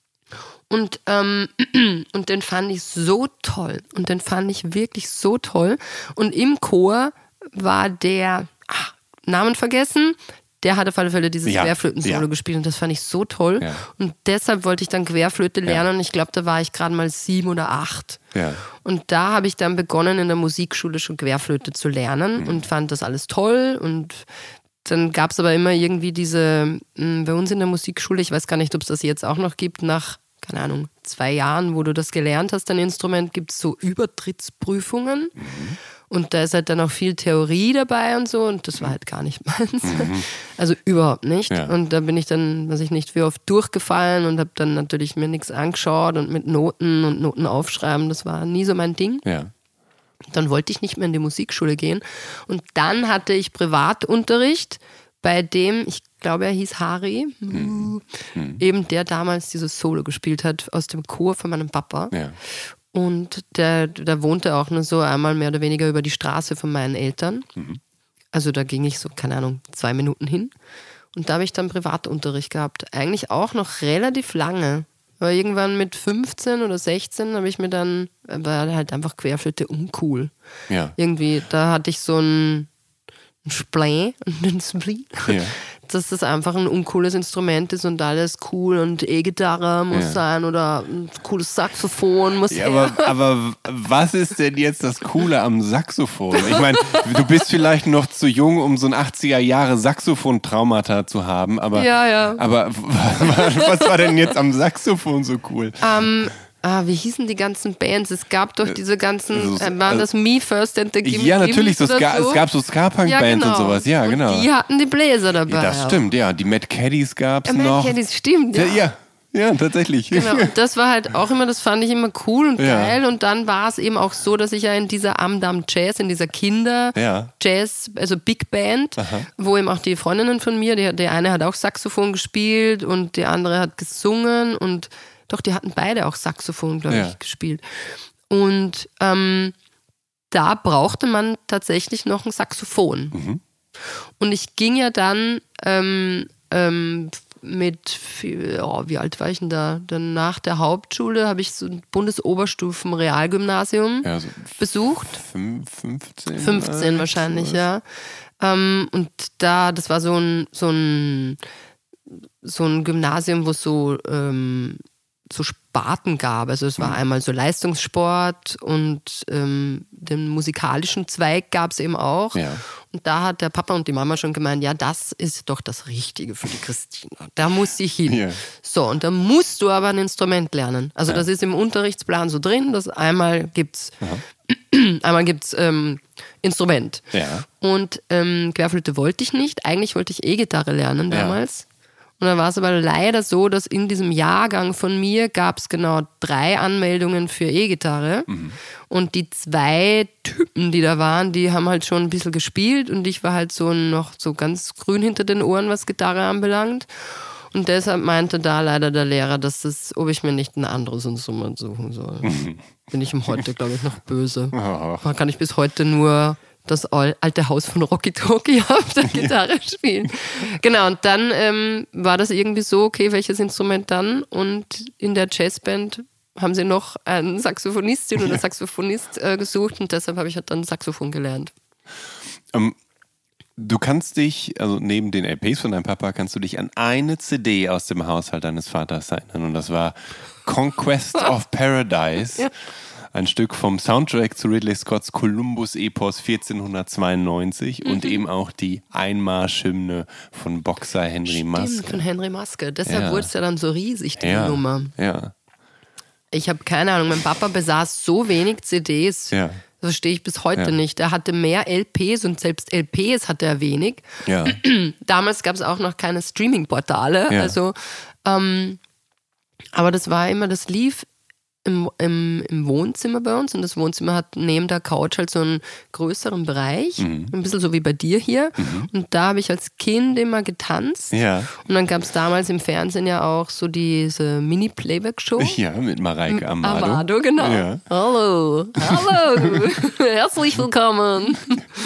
Und, ähm, und den fand ich so toll. Und den fand ich wirklich so toll. Und im Chor war der, ach, Namen vergessen, der hat auf alle Fälle dieses ja, Querflöten-Solo ja. gespielt und das fand ich so toll. Ja. Und deshalb wollte ich dann Querflöte lernen ja. und ich glaube, da war ich gerade mal sieben oder acht. Ja. Und da habe ich dann begonnen, in der Musikschule schon Querflöte zu lernen mhm. und fand das alles toll. Und dann gab es aber immer irgendwie diese, mh, bei uns in der Musikschule, ich weiß gar nicht, ob es das jetzt auch noch gibt, nach, keine Ahnung, zwei Jahren, wo du das gelernt hast, dein Instrument, gibt es so Übertrittsprüfungen. Mhm. Und da ist halt dann auch viel Theorie dabei und so und das war halt gar nicht meins. Mhm. Also überhaupt nicht. Ja. Und da bin ich dann, weiß ich nicht, wie oft durchgefallen und habe dann natürlich mir nichts angeschaut und mit Noten und Noten aufschreiben, das war nie so mein Ding. Ja. Dann wollte ich nicht mehr in die Musikschule gehen. Und dann hatte ich Privatunterricht, bei dem, ich glaube, er hieß Harry, mhm. Mhm. eben der damals dieses Solo gespielt hat aus dem Chor von meinem Papa. Ja. Und der, der wohnte auch nur so einmal mehr oder weniger über die Straße von meinen Eltern. Mhm. Also da ging ich so, keine Ahnung, zwei Minuten hin. Und da habe ich dann Privatunterricht gehabt. Eigentlich auch noch relativ lange. Aber irgendwann mit fünfzehn oder sechzehn habe ich mir dann, war halt einfach Querflöte uncool. Ja. Irgendwie, da hatte ich so ein, ein Spleen und ein Spleen. Ja. Dass das einfach ein uncooles Instrument ist und alles cool und E-Gitarre muss ja. sein oder ein cooles Saxophon muss ja, her. Aber, aber was ist denn jetzt das Coole am Saxophon? Ich meine, du bist vielleicht noch zu jung, um so ein achtziger Jahre Saxophon-Traumata zu haben, aber, ja, ja. aber was war denn jetzt am Saxophon so cool? Ähm, Ah, wie hießen die ganzen Bands? Es gab doch diese ganzen, also, äh, waren das Me First and the Gimme Ja, natürlich, so Ska, so? es gab so Ska-Punk-Bands ja, genau. und sowas, ja, genau. Und die hatten die Bläser dabei. Ja, das auch. stimmt, ja, die Mad Caddies gab es ja, noch. Mad Caddies, stimmt, ja. Ja, ja, tatsächlich. Genau, und das war halt auch immer, das fand ich immer cool und ja. geil und dann war es eben auch so, dass ich ja in dieser Amdam Jazz, in dieser Kinder-Jazz, ja. also Big Band, Aha. wo eben auch die Freundinnen von mir, die, die eine hat auch Saxophon gespielt und die andere hat gesungen und doch, die hatten beide auch Saxophon, glaube ja. ich, gespielt. Und ähm, da brauchte man tatsächlich noch ein Saxophon. Mhm. Und ich ging ja dann ähm, ähm, mit, oh, wie alt war ich denn da? Dann nach der Hauptschule habe ich so ein Bundesoberstufen-Realgymnasium ja, so besucht. fünfzehn fünfzehn wahrscheinlich, so ja. Ähm, und da, das war so ein, so ein, so ein Gymnasium, wo es so ähm, so Sparten gab. Also es war mhm. einmal so Leistungssport und ähm, den musikalischen Zweig gab es eben auch. Ja. Und da hat der Papa und die Mama schon gemeint, ja, das ist doch das Richtige für die Christina. Da muss sie hin. Ja. So, und da musst du aber ein Instrument lernen. Also ja. das ist im Unterrichtsplan so drin, dass einmal gibt's einmal gibt's ähm, Instrument. Ja. Und ähm, Querflöte wollte ich nicht. Eigentlich wollte ich E-Gitarre lernen damals. Ja. Und dann war es aber leider so, dass in diesem Jahrgang von mir gab es genau drei Anmeldungen für E-Gitarre. Mhm. Und die zwei Typen, die da waren, die haben halt schon ein bisschen gespielt und ich war halt so noch so ganz grün hinter den Ohren, was Gitarre anbelangt. Und deshalb meinte da leider der Lehrer, dass das, ob ich mir nicht ein anderes Instrument suchen soll. Mhm. Bin ich ihm heute, glaube ich, noch böse. Oh. Da kann ich bis heute nur das alte Haus von Rocky Talkie auf der Gitarre spielen. Genau, und dann ähm, war das irgendwie so, okay, welches Instrument dann? Und in der Jazzband haben sie noch einen Saxophonistin oder Saxophonist äh, gesucht und deshalb habe ich halt dann Saxophon gelernt. Um, du kannst dich, also neben den L Ps von deinem Papa, kannst du dich an eine C D aus dem Haushalt deines Vaters erinnern und das war Conquest of Paradise. Ja. Ein Stück vom Soundtrack zu Ridley Scotts Columbus-Epos vierzehnhundertzweiundneunzig mhm. und eben auch die Einmarschhymne von Boxer Henry Stimmt, Maske. von Henry Maske. Deshalb ja. wurde es ja dann so riesig, die ja. Nummer. Ja. Ich habe keine Ahnung, mein Papa besaß so wenig C Ds, ja. das verstehe ich bis heute ja. nicht. Er hatte mehr L Ps und selbst L Ps hatte er wenig. Ja. Damals gab es auch noch keine Streaming-Portale, ja. also, ähm, aber das war immer, das lief Im, im, im Wohnzimmer bei uns und das Wohnzimmer hat neben der Couch halt so einen größeren Bereich, mhm. ein bisschen so wie bei dir hier mhm. und da habe ich als Kind immer getanzt ja. und dann gab es damals im Fernsehen ja auch so diese Mini-Playback-Show. Ja, mit Mareike Amado. Amado, genau. Ja. Hallo, hallo, herzlich willkommen.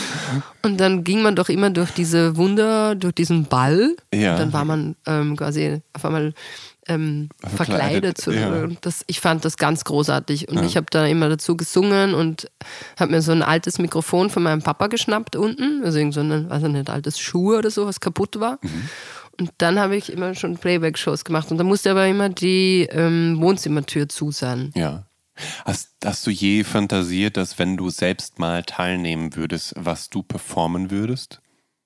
Und dann ging man doch immer durch diese Wunder, durch diesen Ball ja. und dann war man ähm, quasi auf einmal Ähm, verkleidet. verkleidet. Ja. Und das, ich fand das ganz großartig. Und ja. ich habe da immer dazu gesungen und habe mir so ein altes Mikrofon von meinem Papa geschnappt unten. Also irgend so ein, weiß ich nicht, altes Schuh oder so, was kaputt war. Mhm. Und dann habe ich immer schon Playback-Shows gemacht. Und da musste aber immer die ähm, Wohnzimmertür zu sein. Ja. Hast, hast du je fantasiert, dass wenn du selbst mal teilnehmen würdest, was du performen würdest?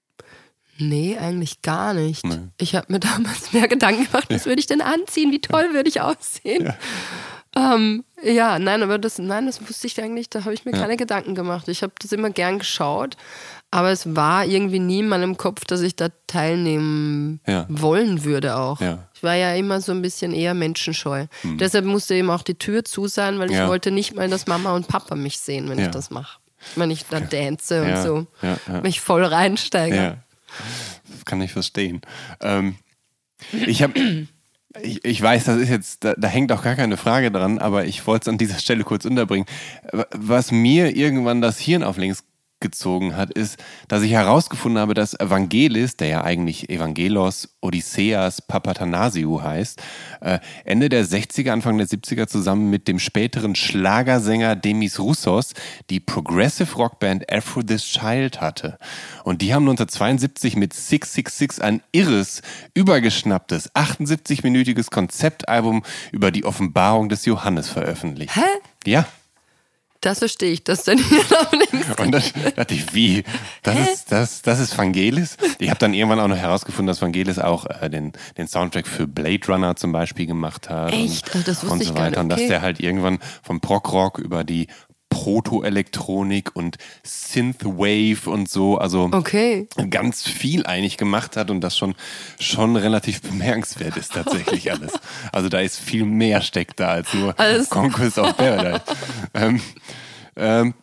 Nee, eigentlich gar nicht. Nee. Ich habe mir damals mehr Gedanken gemacht, was ja. würde ich denn anziehen, wie toll würde ich aussehen. Ja, ähm, ja nein, aber das, nein, das wusste ich eigentlich, da habe ich mir ja. keine Gedanken gemacht. Ich habe das immer gern geschaut, aber es war irgendwie nie in meinem Kopf, dass ich da teilnehmen ja. wollen würde auch. Ja. Ich war ja immer so ein bisschen eher menschenscheu. Hm. Deshalb musste eben auch die Tür zu sein, weil ich ja. wollte nicht mal, dass Mama und Papa mich sehen, wenn ja. ich das mache. Wenn ich da dance und ja. so, ja. Ja. mich voll reinsteige. Ja. Das kann ich verstehen. Ähm, ich habe, ich, ich weiß, das ist jetzt, da, da hängt auch gar keine Frage dran, aber ich wollte es an dieser Stelle kurz unterbringen. Was mir irgendwann das Hirn auf links gezogen hat, ist, dass ich herausgefunden habe, dass Evangelis, der ja eigentlich Evangelos Odysseas Papatanasiou heißt, äh, Ende der sechziger, Anfang der siebziger zusammen mit dem späteren Schlagersänger Demis Roussos die Progressive Rockband Afro This Child hatte. Und die haben neunzehnhundertzweiundsiebzig mit six six six ein irres, übergeschnapptes, achtundsiebzig-minütiges Konzeptalbum über die Offenbarung des Johannes veröffentlicht. Hä? Ja. Das verstehe ich, das dann hier auf links. Und dann dachte ich, wie? Das Hä? ist das, das ist Vangelis? Ich habe dann irgendwann auch noch herausgefunden, dass Vangelis auch äh, den, den Soundtrack für Blade Runner zum Beispiel gemacht hat. Echt? Und, also das wusste und so ich gar nicht. weiter. Und okay. dass der halt irgendwann vom Prog-Rock über die Proto-Elektronik und Synthwave und so, also okay. ganz viel eigentlich gemacht hat und das schon, schon relativ bemerkenswert ist tatsächlich alles. Also da ist viel mehr steckt da als nur alles. Conquest of Paradise. ähm, ähm,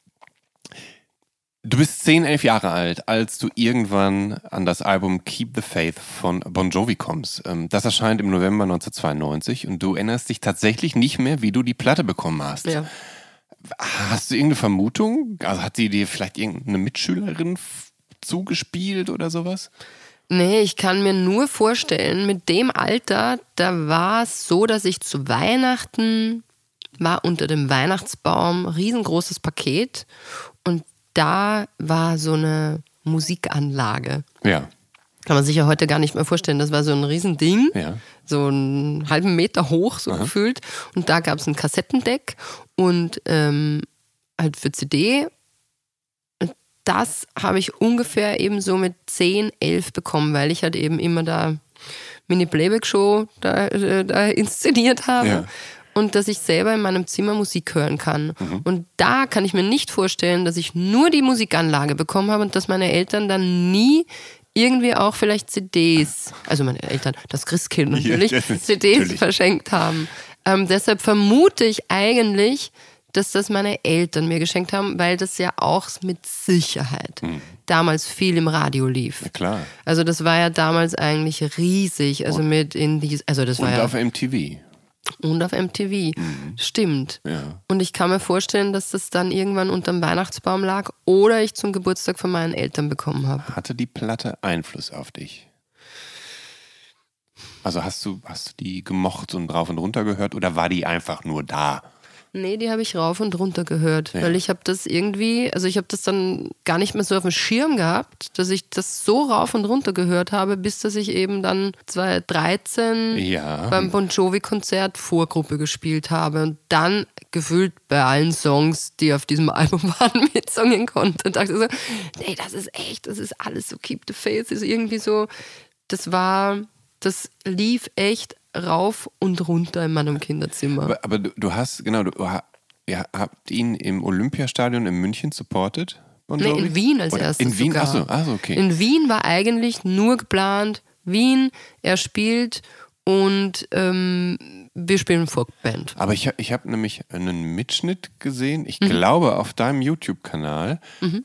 du bist zehn, elf Jahre alt, als du irgendwann an das Album Keep the Faith von Bon Jovi kommst. Ähm, das erscheint im November neunzehnhundertzweiundneunzig und du erinnerst dich tatsächlich nicht mehr, wie du die Platte bekommen hast. Ja. Hast du irgendeine Vermutung? Also hat sie dir vielleicht irgendeine Mitschülerin f- zugespielt oder sowas? Nee, ich kann mir nur vorstellen, mit dem Alter, da war es so, dass ich zu Weihnachten war unter dem Weihnachtsbaum, riesengroßes Paket und da war so eine Musikanlage. Ja. Kann man sich ja heute gar nicht mehr vorstellen. Das war so ein Riesending, ja. so einen halben Meter hoch, so Aha. gefühlt. Und da gab es ein Kassettendeck und ähm, halt für C D. Und das habe ich ungefähr eben so mit zehn, elf bekommen, weil ich halt eben immer da Mini-Playback-Show da, äh, da inszeniert habe. Ja. Und dass ich selber in meinem Zimmer Musik hören kann. Mhm. Und da kann ich mir nicht vorstellen, dass ich nur die Musikanlage bekommen habe und dass meine Eltern dann nie irgendwie auch vielleicht C Ds, also meine Eltern, das Christkind natürlich, Ja, das C Ds natürlich. verschenkt haben. Ähm, deshalb vermute ich eigentlich, dass das meine Eltern mir geschenkt haben, weil das ja auch mit Sicherheit hm. damals viel im Radio lief. Ja, klar. Also das war ja damals eigentlich riesig, also mit in die, also das war Und ja auf M T V. und auf M T V. Mhm. Stimmt. Ja. Und ich kann mir vorstellen, dass das dann irgendwann unterm Weihnachtsbaum lag oder ich zum Geburtstag von meinen Eltern bekommen habe. Hatte die Platte Einfluss auf dich? Also hast du, hast du die gemocht und rauf und runter gehört oder war die einfach nur da? Nee, die habe ich rauf und runter gehört, Ja. weil ich habe das irgendwie, also ich habe das dann gar nicht mehr so auf dem Schirm gehabt, dass ich das so rauf und runter gehört habe, bis dass ich eben dann zweitausenddreizehn Ja. beim Bon Jovi-Konzert Vorgruppe gespielt habe und dann gefühlt bei allen Songs, die auf diesem Album waren, mitsingen konnte und dachte so, nee, das ist echt, das ist alles so Keep the Faith, ist irgendwie so, das war, das lief echt rauf und runter in meinem Kinderzimmer. Aber, aber du, du hast, genau, du ha- ihr habt ihn im Olympiastadion in München supportet? Bon Nee, Jovi? in Wien als Oder erstes In Wien, sogar. achso, achso, okay. In Wien war eigentlich nur geplant, Wien, er spielt und ähm, wir spielen Folkband. Aber ich, ich habe nämlich einen Mitschnitt gesehen, ich Mhm. glaube auf deinem YouTube-Kanal,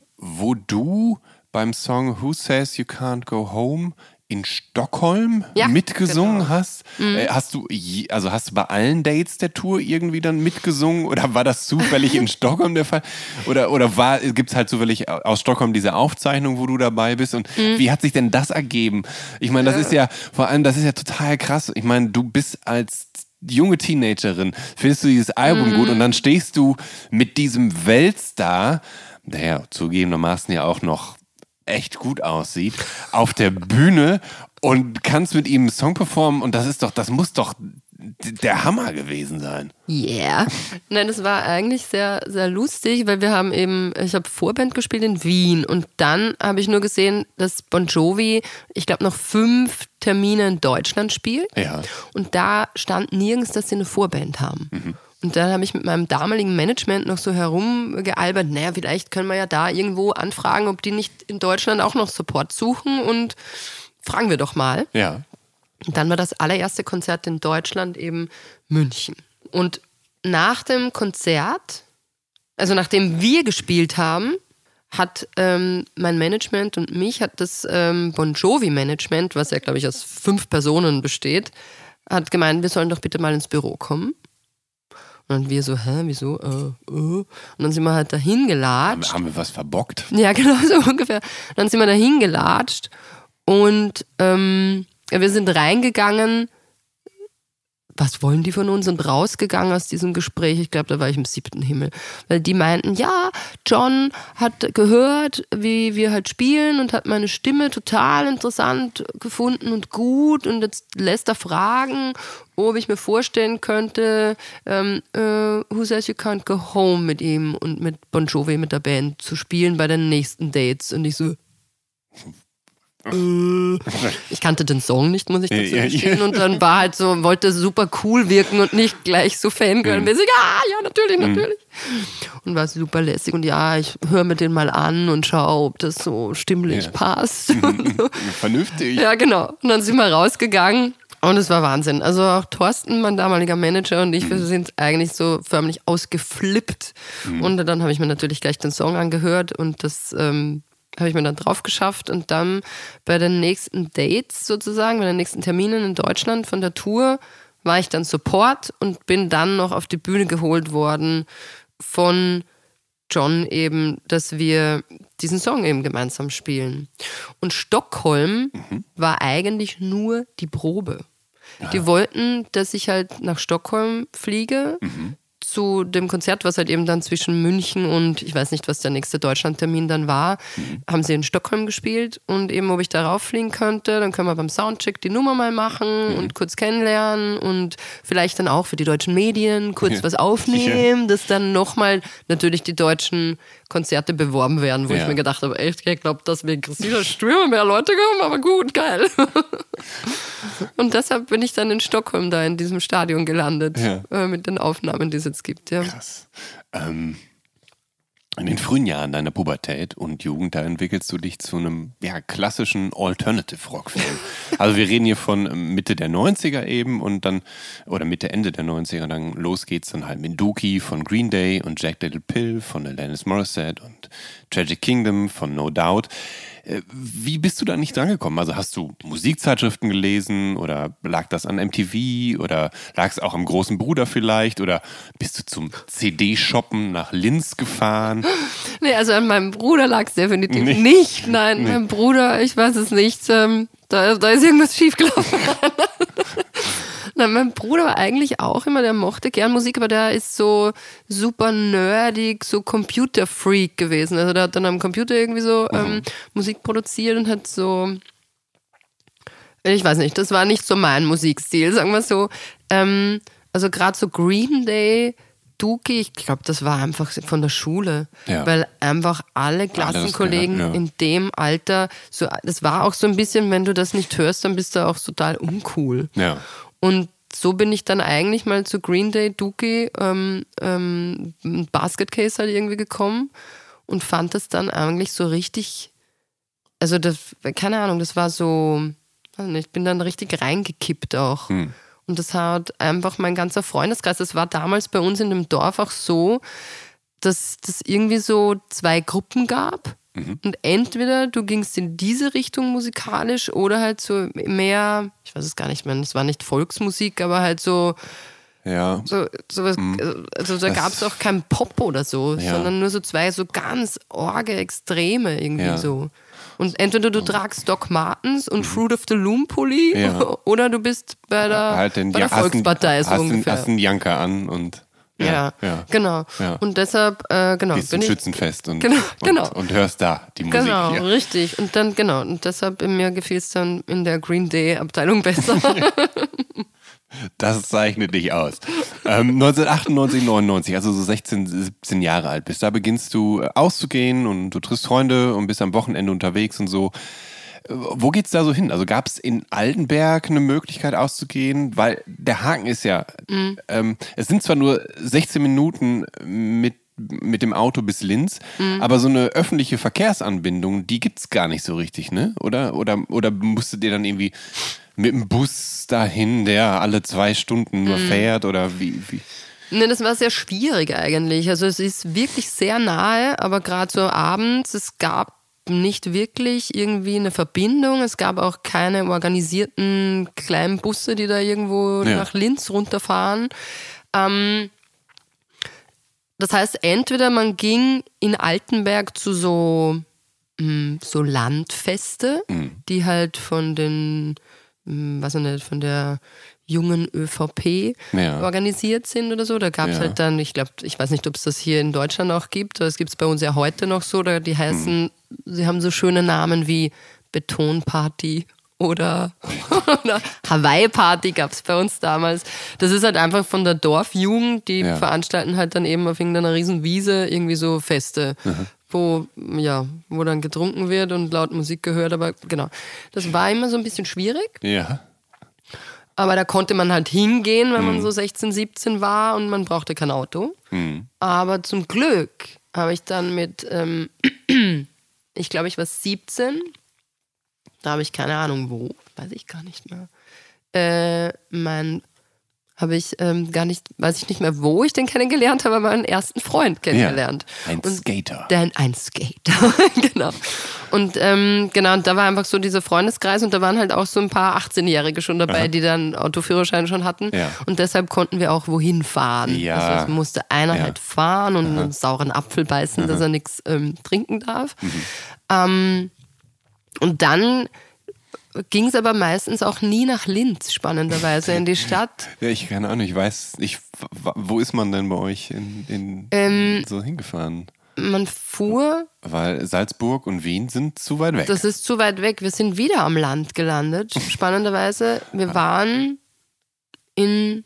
wo du beim Song Who Says You Can't Go Home in Stockholm Ja, mitgesungen genau. hast. Äh, hast du je, also hast du bei allen Dates der Tour irgendwie dann mitgesungen oder war das zufällig in Stockholm der Fall? Oder, oder gibt es halt zufällig aus Stockholm diese Aufzeichnung, wo du dabei bist? Und wie hat sich denn das ergeben? Ich meine, das ist ja, vor allem, das ist ja total krass. Ich meine, du bist als junge Teenagerin, findest du dieses Album gut und dann stehst du mit diesem Weltstar, der ja zugegebenermaßen ja auch noch echt gut aussieht, auf der Bühne und kannst mit ihm einen Song performen und das ist doch, das muss doch der Hammer gewesen sein. Yeah. Nein, das war eigentlich sehr, sehr lustig, weil wir haben eben, ich habe Vorband gespielt in Wien und dann habe ich nur gesehen, dass Bon Jovi, ich glaube, noch fünf Termine in Deutschland spielt. Ja. Und da stand nirgends, dass sie eine Vorband haben. Mhm. Und dann habe ich mit meinem damaligen Management noch so herumgealbert, naja, vielleicht können wir ja da irgendwo anfragen, ob die nicht in Deutschland auch noch Support suchen und fragen wir doch mal. Ja. Und dann war das allererste Konzert in Deutschland eben München. Und nach dem Konzert, also nachdem wir gespielt haben, hat ähm, mein Management und mich, hat das ähm, Bon Jovi-Management, was ja, glaube ich, aus fünf Personen besteht, hat gemeint, wir sollen doch bitte mal ins Büro kommen. Und dann wir so, hä, wieso? Äh, äh. Und dann sind wir halt dahin Haben, gelatscht. haben wir was verbockt? Ja, genau so ungefähr. Dann sind wir dahin gelatscht und ähm, wir sind reingegangen. Was wollen die von uns? Und rausgegangen aus diesem Gespräch. Ich glaube, da war ich im siebten Himmel. Weil die meinten, ja, John hat gehört, wie wir halt spielen und hat meine Stimme total interessant gefunden und gut. Und jetzt lässt er fragen, ob ich mir vorstellen könnte, ähm, äh, Who Says You Can't Go Home mit ihm und mit Bon Jovi, mit der Band zu spielen bei den nächsten Dates. Und ich so, ich kannte den Song nicht, muss ich dazu Ja, ja, gestehen. ja. Und dann war halt so, wollte super cool wirken und nicht gleich so fangirl-mäßig. Ja, ja, natürlich, natürlich. Und war super lässig. Und ja, ich höre mir den mal an und schaue, ob das so stimmlich Ja. passt. Und so. Vernünftig. Ja, genau. Und dann sind wir rausgegangen. Und es war Wahnsinn. Also auch Thorsten, mein damaliger Manager, und ich, wir sind eigentlich so förmlich ausgeflippt. Und dann habe ich mir natürlich gleich den Song angehört und das ähm, habe ich mir dann drauf geschafft. Und dann bei den nächsten Dates sozusagen, bei den nächsten Terminen in Deutschland von der Tour, war ich dann Support und bin dann noch auf die Bühne geholt worden von John eben, dass wir diesen Song eben gemeinsam spielen. Und Stockholm mhm. war eigentlich nur die Probe. Ja. Die wollten, dass ich halt nach Stockholm fliege, mhm. zu dem Konzert, was halt eben dann zwischen München und ich weiß nicht, was der nächste Deutschlandtermin dann war, mhm. haben sie in Stockholm gespielt und eben, ob ich da rauffliegen könnte, dann können wir beim Soundcheck die Nummer mal machen mhm. und kurz kennenlernen und vielleicht dann auch für die deutschen Medien kurz ja. was aufnehmen, ja. dass dann nochmal natürlich die deutschen Konzerte beworben werden, wo ja. ich mir gedacht habe, echt, ich glaube, dass wegen Christina Stürmer mehr Leute kommen, aber gut, geil. Und deshalb bin ich dann in Stockholm da in diesem Stadion gelandet, ja. äh, mit den Aufnahmen, die es jetzt gibt. Ja. Krass. Ähm, in den frühen Jahren deiner Pubertät und Jugend, da entwickelst du dich zu einem ja, klassischen Alternative-Rock-Fan. Also wir reden hier von Mitte der neunziger eben und dann, oder Mitte, Ende der neunziger, dann los geht's dann halt mit Dookie von Green Day und Jagged Little Pill von Alanis Morissette und Tragic Kingdom von No Doubt. Wie bist du da nicht drangekommen? Also hast du Musikzeitschriften gelesen oder lag das an M T V oder lag es auch am großen Bruder vielleicht oder bist du zum C D-Shoppen nach Linz gefahren? Nee, also an meinem Bruder lag es definitiv Nee. nicht. Nein, Nee. mein Bruder, ich weiß es nicht. Ähm, da, da ist irgendwas schiefgelaufen. Nein, mein Bruder war eigentlich auch immer, der mochte gern Musik, aber der ist so super nerdig, so Computerfreak gewesen. Also der hat dann am Computer irgendwie so ähm, Musik produziert und hat so, ich weiß nicht, das war nicht so mein Musikstil, sagen wir so. Ähm, also gerade so Green Day, Dookie, ich glaube, das war einfach von der Schule, Ja. weil einfach alle Klassenkollegen gehört, ja. in dem Alter, so, das war auch so ein bisschen, wenn du das nicht hörst, dann bist du auch total uncool. Ja. Und so bin ich dann eigentlich mal zu Green Day, Dookie, ähm, ähm, Basket Case halt irgendwie gekommen und fand das dann eigentlich so richtig, also das, keine Ahnung, das war so, weiß nicht, ich bin dann richtig reingekippt auch. Hm. Und das hat einfach mein ganzer Freundeskreis, das war damals bei uns in dem Dorf auch so, dass es irgendwie so zwei Gruppen gab. Und entweder du gingst in diese Richtung musikalisch oder halt so mehr, ich weiß es gar nicht mehr, es war nicht Volksmusik, aber halt so, Ja. so sowas, also da Das- gab es auch keinen Pop oder so, Ja. sondern nur so zwei so ganz orge Extreme irgendwie Ja. so. Und entweder du tragst Doc Martens und Fruit of the Loom Pulli Ja. oder du bist bei der, halt den, bei der hast Volkspartei einen, so hast ungefähr. Einen, hast einen Janker an und ja, ja. genau. Ja. Und deshalb, äh, genau, Gehst bin zum ich Schützenfest und, Genau, genau. Und, und hörst da die Musik. Genau, hier. richtig. Und dann, genau, und deshalb mir gefiel es dann in der Green Day-Abteilung besser. Das zeichnet dich aus. Ähm, neunzehnhundertachtundneunzig, neunundneunzig, also so sechzehn, siebzehn Jahre alt bist, da beginnst du äh, auszugehen und du triffst Freunde und bist am Wochenende unterwegs und so. Äh, Wo geht's da so hin? Also gab es in Altenberg eine Möglichkeit auszugehen? Weil der Haken ist ja, Mhm. ähm, es sind zwar nur sechzehn Minuten mit mit dem Auto bis Linz, Mhm. aber so eine öffentliche Verkehrsanbindung, die gibt's gar nicht so richtig, ne? Oder, oder, oder musstet ihr dann irgendwie mit dem Bus dahin, der alle zwei Stunden nur Mhm. fährt oder wie, wie? Ne, das war sehr schwierig eigentlich. Also es ist wirklich sehr nahe, aber gerade so abends, es gab nicht wirklich irgendwie eine Verbindung. Es gab auch keine organisierten kleinen Busse, die da irgendwo Ja. nach Linz runterfahren. Ähm, das heißt, entweder man ging in Altenberg zu so, mh, so Landfeste, die halt von den, mh, weiß ich nicht, von der jungen ÖVP Ja. organisiert sind oder so. Da gab es Ja. halt dann, ich glaube, ich weiß nicht, ob es das hier in Deutschland auch gibt, aber es gibt es bei uns ja heute noch so, da die heißen, sie haben so schöne Namen wie Betonparty oder, oder Hawaii-Party gab es bei uns damals. Das ist halt einfach von der Dorfjugend, die Ja. veranstalten halt dann eben auf irgendeiner riesen Wiese irgendwie so Feste, wo, ja, wo dann getrunken wird und laut Musik gehört, aber genau. Das war immer so ein bisschen schwierig. Ja. Aber da konnte man halt hingehen, wenn man so sechzehn, siebzehn war und man brauchte kein Auto. Aber zum Glück habe ich dann mit, ähm, ich glaube, ich war siebzehn, da habe ich keine Ahnung wo, weiß ich gar nicht mehr. Äh, mein, habe ich ähm, gar nicht, weiß ich nicht mehr, wo ich den kennengelernt habe, aber meinen ersten Freund kennengelernt. Ein Und Skater. Der, ein Skater, genau. Und ähm, genau, und da war einfach so dieser Freundeskreis und da waren halt auch so ein paar achtzehnjährige schon dabei, Aha. die dann Autoführerschein schon hatten. Ja. Und deshalb konnten wir auch wohin fahren. Ja. Also es musste einer Ja. halt fahren und einen sauren Apfel beißen, dass er nichts ähm, trinken darf. Mhm. Ähm, und dann ging es aber meistens auch nie nach Linz, spannenderweise, in die Stadt. Ja, ich keine Ahnung, ich weiß, ich, w- wo ist man denn bei euch in, in Ähm, so hingefahren? Man fuhr, Weil Salzburg und Wien sind zu weit weg. das ist zu weit weg, wir sind wieder am Land gelandet, spannenderweise. Wir waren in,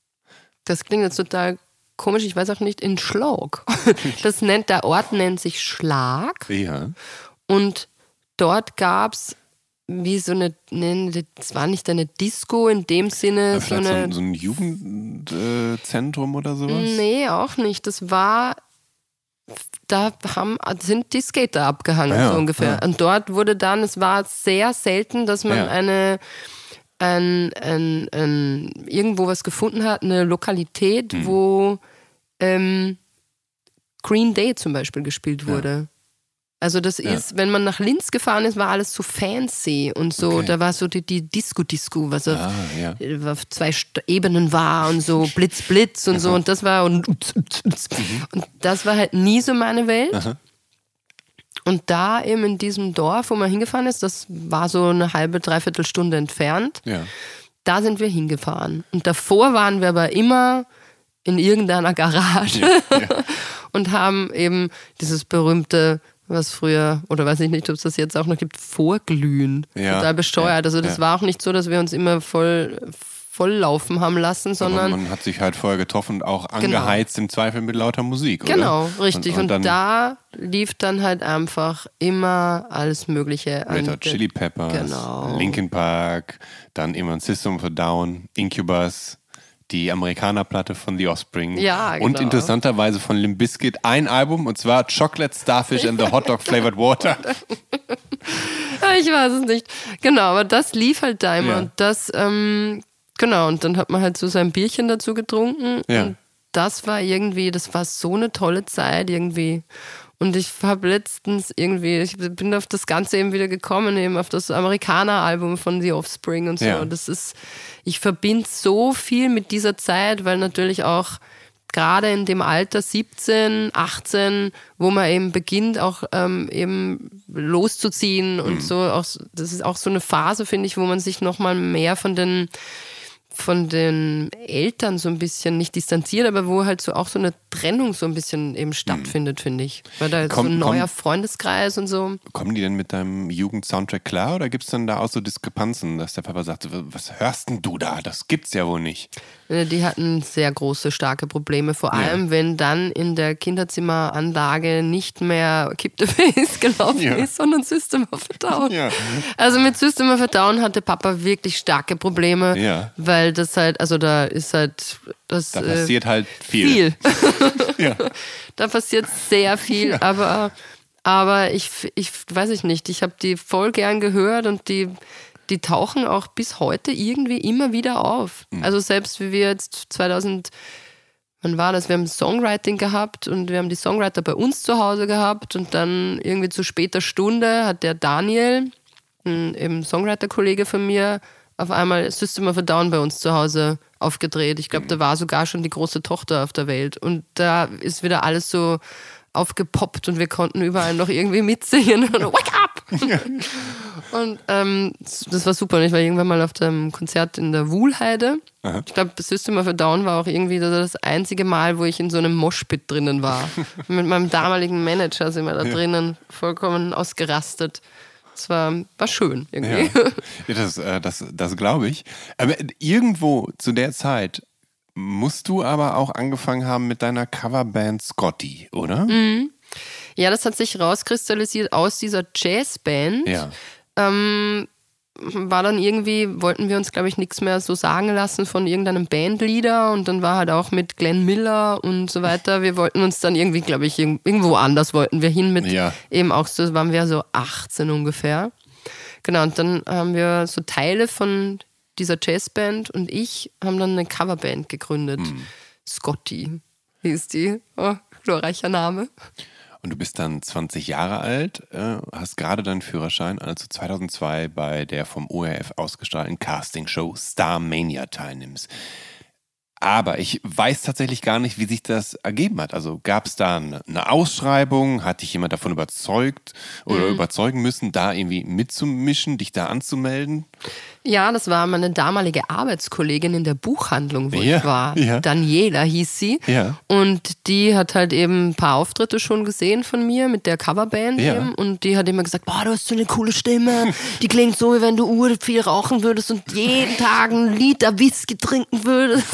das klingt jetzt total komisch, ich weiß auch nicht, in Schlag. Das nennt, der Ort nennt sich Schlag ja. und dort gab es wie so eine, ne, das war nicht eine Disco in dem Sinne, so Vielleicht so eine, ein, so ein Jugendzentrum oder sowas? nee, auch nicht. Das war da haben, sind die Skater abgehangen, ja, so ungefähr. Ja. Und dort wurde dann, es war sehr selten, dass man ja. eine, ein, ein, ein, irgendwo was gefunden hat, eine Lokalität, hm. wo ähm, Green Day zum Beispiel gespielt wurde. Ja. Also das ja. ist, wenn man nach Linz gefahren ist, war alles so fancy und so, okay. da war so die, die Disco-Disco, was auf, ah, ja. auf zwei Ebenen war und so Blitz, Blitz und Aha. so und das war und, mhm. und das war halt nie so meine Welt. Aha. Und da eben in diesem Dorf, wo man hingefahren ist, das war so eine halbe, dreiviertel Stunde entfernt, ja. da sind wir hingefahren. Und davor waren wir aber immer in irgendeiner Garage ja. Ja. und haben eben dieses berühmte, was früher, oder weiß ich nicht, ob es das jetzt auch noch gibt, Vorglühen. Ja. Total bescheuert. Also das ja. war auch nicht so, dass wir uns immer voll, voll laufen haben lassen, sondern... Aber man hat sich halt vorher getroffen und auch angeheizt, genau. im Zweifel mit lauter Musik, oder? Genau, richtig. Und, und, und da lief dann halt einfach immer alles Mögliche. Red Hot Chili Peppers, genau. Linkin Park, dann immer System of a Down, Incubus... Die Amerikaner-Platte von The Offspring. Ja, genau. Und interessanterweise von Limp Bizkit ein Album, und zwar Chocolate Starfish and the Hot Dog Flavored Water. Ich weiß es nicht. Genau, aber das lief halt da immer. Ja. Und das, ähm, genau, und dann hat man halt so sein Bierchen dazu getrunken. Ja. Und das war irgendwie, das war so eine tolle Zeit irgendwie. Und ich habe letztens irgendwie, ich bin auf das Ganze eben wieder gekommen, eben auf das Amerikaner-Album von The Offspring und so. Ja. Das ist, ich verbinde so viel mit dieser Zeit, weil natürlich auch gerade in dem Alter siebzehn, achtzehn, wo man eben beginnt, auch ähm, eben loszuziehen und mhm. so, auch, das ist auch so eine Phase, finde ich, wo man sich nochmal mehr von den von den Eltern so ein bisschen, nicht distanziert, aber wo halt so auch so eine Trennung so ein bisschen eben stattfindet, finde ich. Weil da ist komm, so ein neuer komm, Freundeskreis und so. Kommen die denn mit deinem Jugend-Soundtrack klar oder gibt es dann da auch so Diskrepanzen, dass der Papa sagt, was hörst denn du da? Das gibt's ja wohl nicht. Die hatten sehr große, starke Probleme, vor allem ja. wenn dann in der Kinderzimmeranlage nicht mehr Keep the Faith gelaufen ja. ist, sondern System of a Down. Ja. Also mit System of a Down hatte Papa wirklich starke Probleme, ja. weil das halt, also da ist halt... Das, da passiert äh, halt viel. Viel. ja. Da passiert sehr viel, ja. aber, aber ich, ich weiß ich nicht, ich habe die voll gern gehört und die... Die tauchen auch bis heute irgendwie immer wieder auf. Mhm. Also selbst wie wir jetzt zweitausend, wann war das? Wir haben Songwriting gehabt und wir haben die Songwriter bei uns zu Hause gehabt und dann irgendwie zu später Stunde hat der Daniel, ein eben Songwriter-Kollege von mir, auf einmal System of a Down bei uns zu Hause aufgedreht. Ich glaube, da war sogar schon die große Tochter auf der Welt und da ist wieder alles so aufgepoppt und wir konnten überall noch irgendwie mitsingen und wake up! Ja. Und ähm, das war super. Ich war irgendwann mal auf dem Konzert in der Wuhlheide. Aha. Ich glaube, System of a Down war auch irgendwie das einzige Mal, wo ich in so einem Moshpit drinnen war. Mit meinem damaligen Manager sind wir da drinnen vollkommen ausgerastet. Es war, war schön irgendwie. Ja, ja das, äh, das, das glaube ich. Aber irgendwo zu der Zeit musst du aber auch angefangen haben mit deiner Coverband Scotty, oder? Mhm. Ja, das hat sich rauskristallisiert aus dieser Jazzband. Ja. Ähm, war dann irgendwie, wollten wir uns, glaube ich, nichts mehr so sagen lassen von irgendeinem Bandleader und dann war halt auch mit Glenn Miller und so weiter. Wir wollten uns dann irgendwie, glaube ich, irgendwo anders wollten wir hin mit ja. eben auch so, waren wir so achtzehn ungefähr. Genau, und dann haben wir so Teile von dieser Jazzband und ich haben dann eine Coverband gegründet. Hm. Scotty hieß die. Oh, glorreicher Name. Und du bist dann zwanzig Jahre alt, äh, hast gerade deinen Führerschein, als du zweitausendzwei bei der vom O R F ausgestrahlten Castingshow Starmania teilnimmst. Aber ich weiß tatsächlich gar nicht, wie sich das ergeben hat. Also gab es da eine Ausschreibung? Hat dich jemand davon überzeugt oder mhm. überzeugen müssen, da irgendwie mitzumischen, dich da anzumelden? Ja, das war meine damalige Arbeitskollegin in der Buchhandlung, wo ja, ich war. Ja. Daniela hieß sie. Ja. Und die hat halt eben ein paar Auftritte schon gesehen von mir mit der Coverband ja. eben. Und die hat immer gesagt, boah, du hast so eine coole Stimme. Die klingt so, wie wenn du ur viel rauchen würdest und jeden Tag einen Liter Whisky trinken würdest.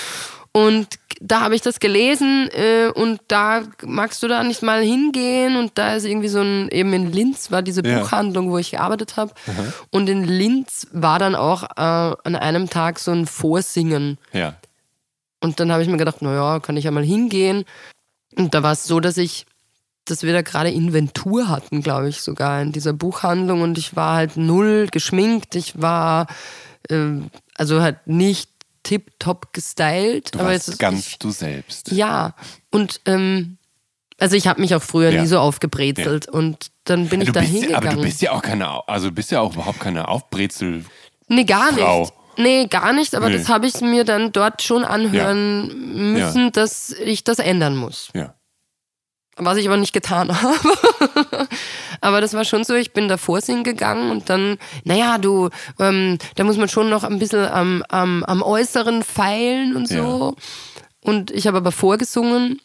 Und da habe ich das gelesen äh, und da magst du da nicht mal hingehen und da ist irgendwie so ein, eben in Linz war diese ja. Buchhandlung, wo ich gearbeitet habe und in Linz war dann auch äh, an einem Tag so ein Vorsingen. Ja. Und dann habe ich mir gedacht, naja, kann ich ja mal hingehen und da war es so, dass ich dass wir da gerade Inventur hatten, glaube ich, sogar in dieser Buchhandlung. Und ich war halt null geschminkt. Ich war äh, also halt nicht tipptopp gestylt. Du aber warst jetzt, ganz ich, du selbst. Ja, und ähm, also ich habe mich auch früher ja. nie so aufgebrezelt. Ja. Und dann bin ja, ich da hingegangen. Ja, aber du bist ja auch keine, also du bist ja auch überhaupt keine Aufbrezel. Nee, gar Frau. nicht. Nee, gar nicht, aber nee. das habe ich mir dann dort schon anhören ja. müssen, ja. dass ich das ändern muss. Ja. Was ich aber nicht getan habe. Aber das war schon so, ich bin da vorsingen gegangen und dann, naja, du, ähm, da muss man schon noch ein bisschen am, am, am Äußeren feilen und so. Ja. Und ich habe aber vorgesungen.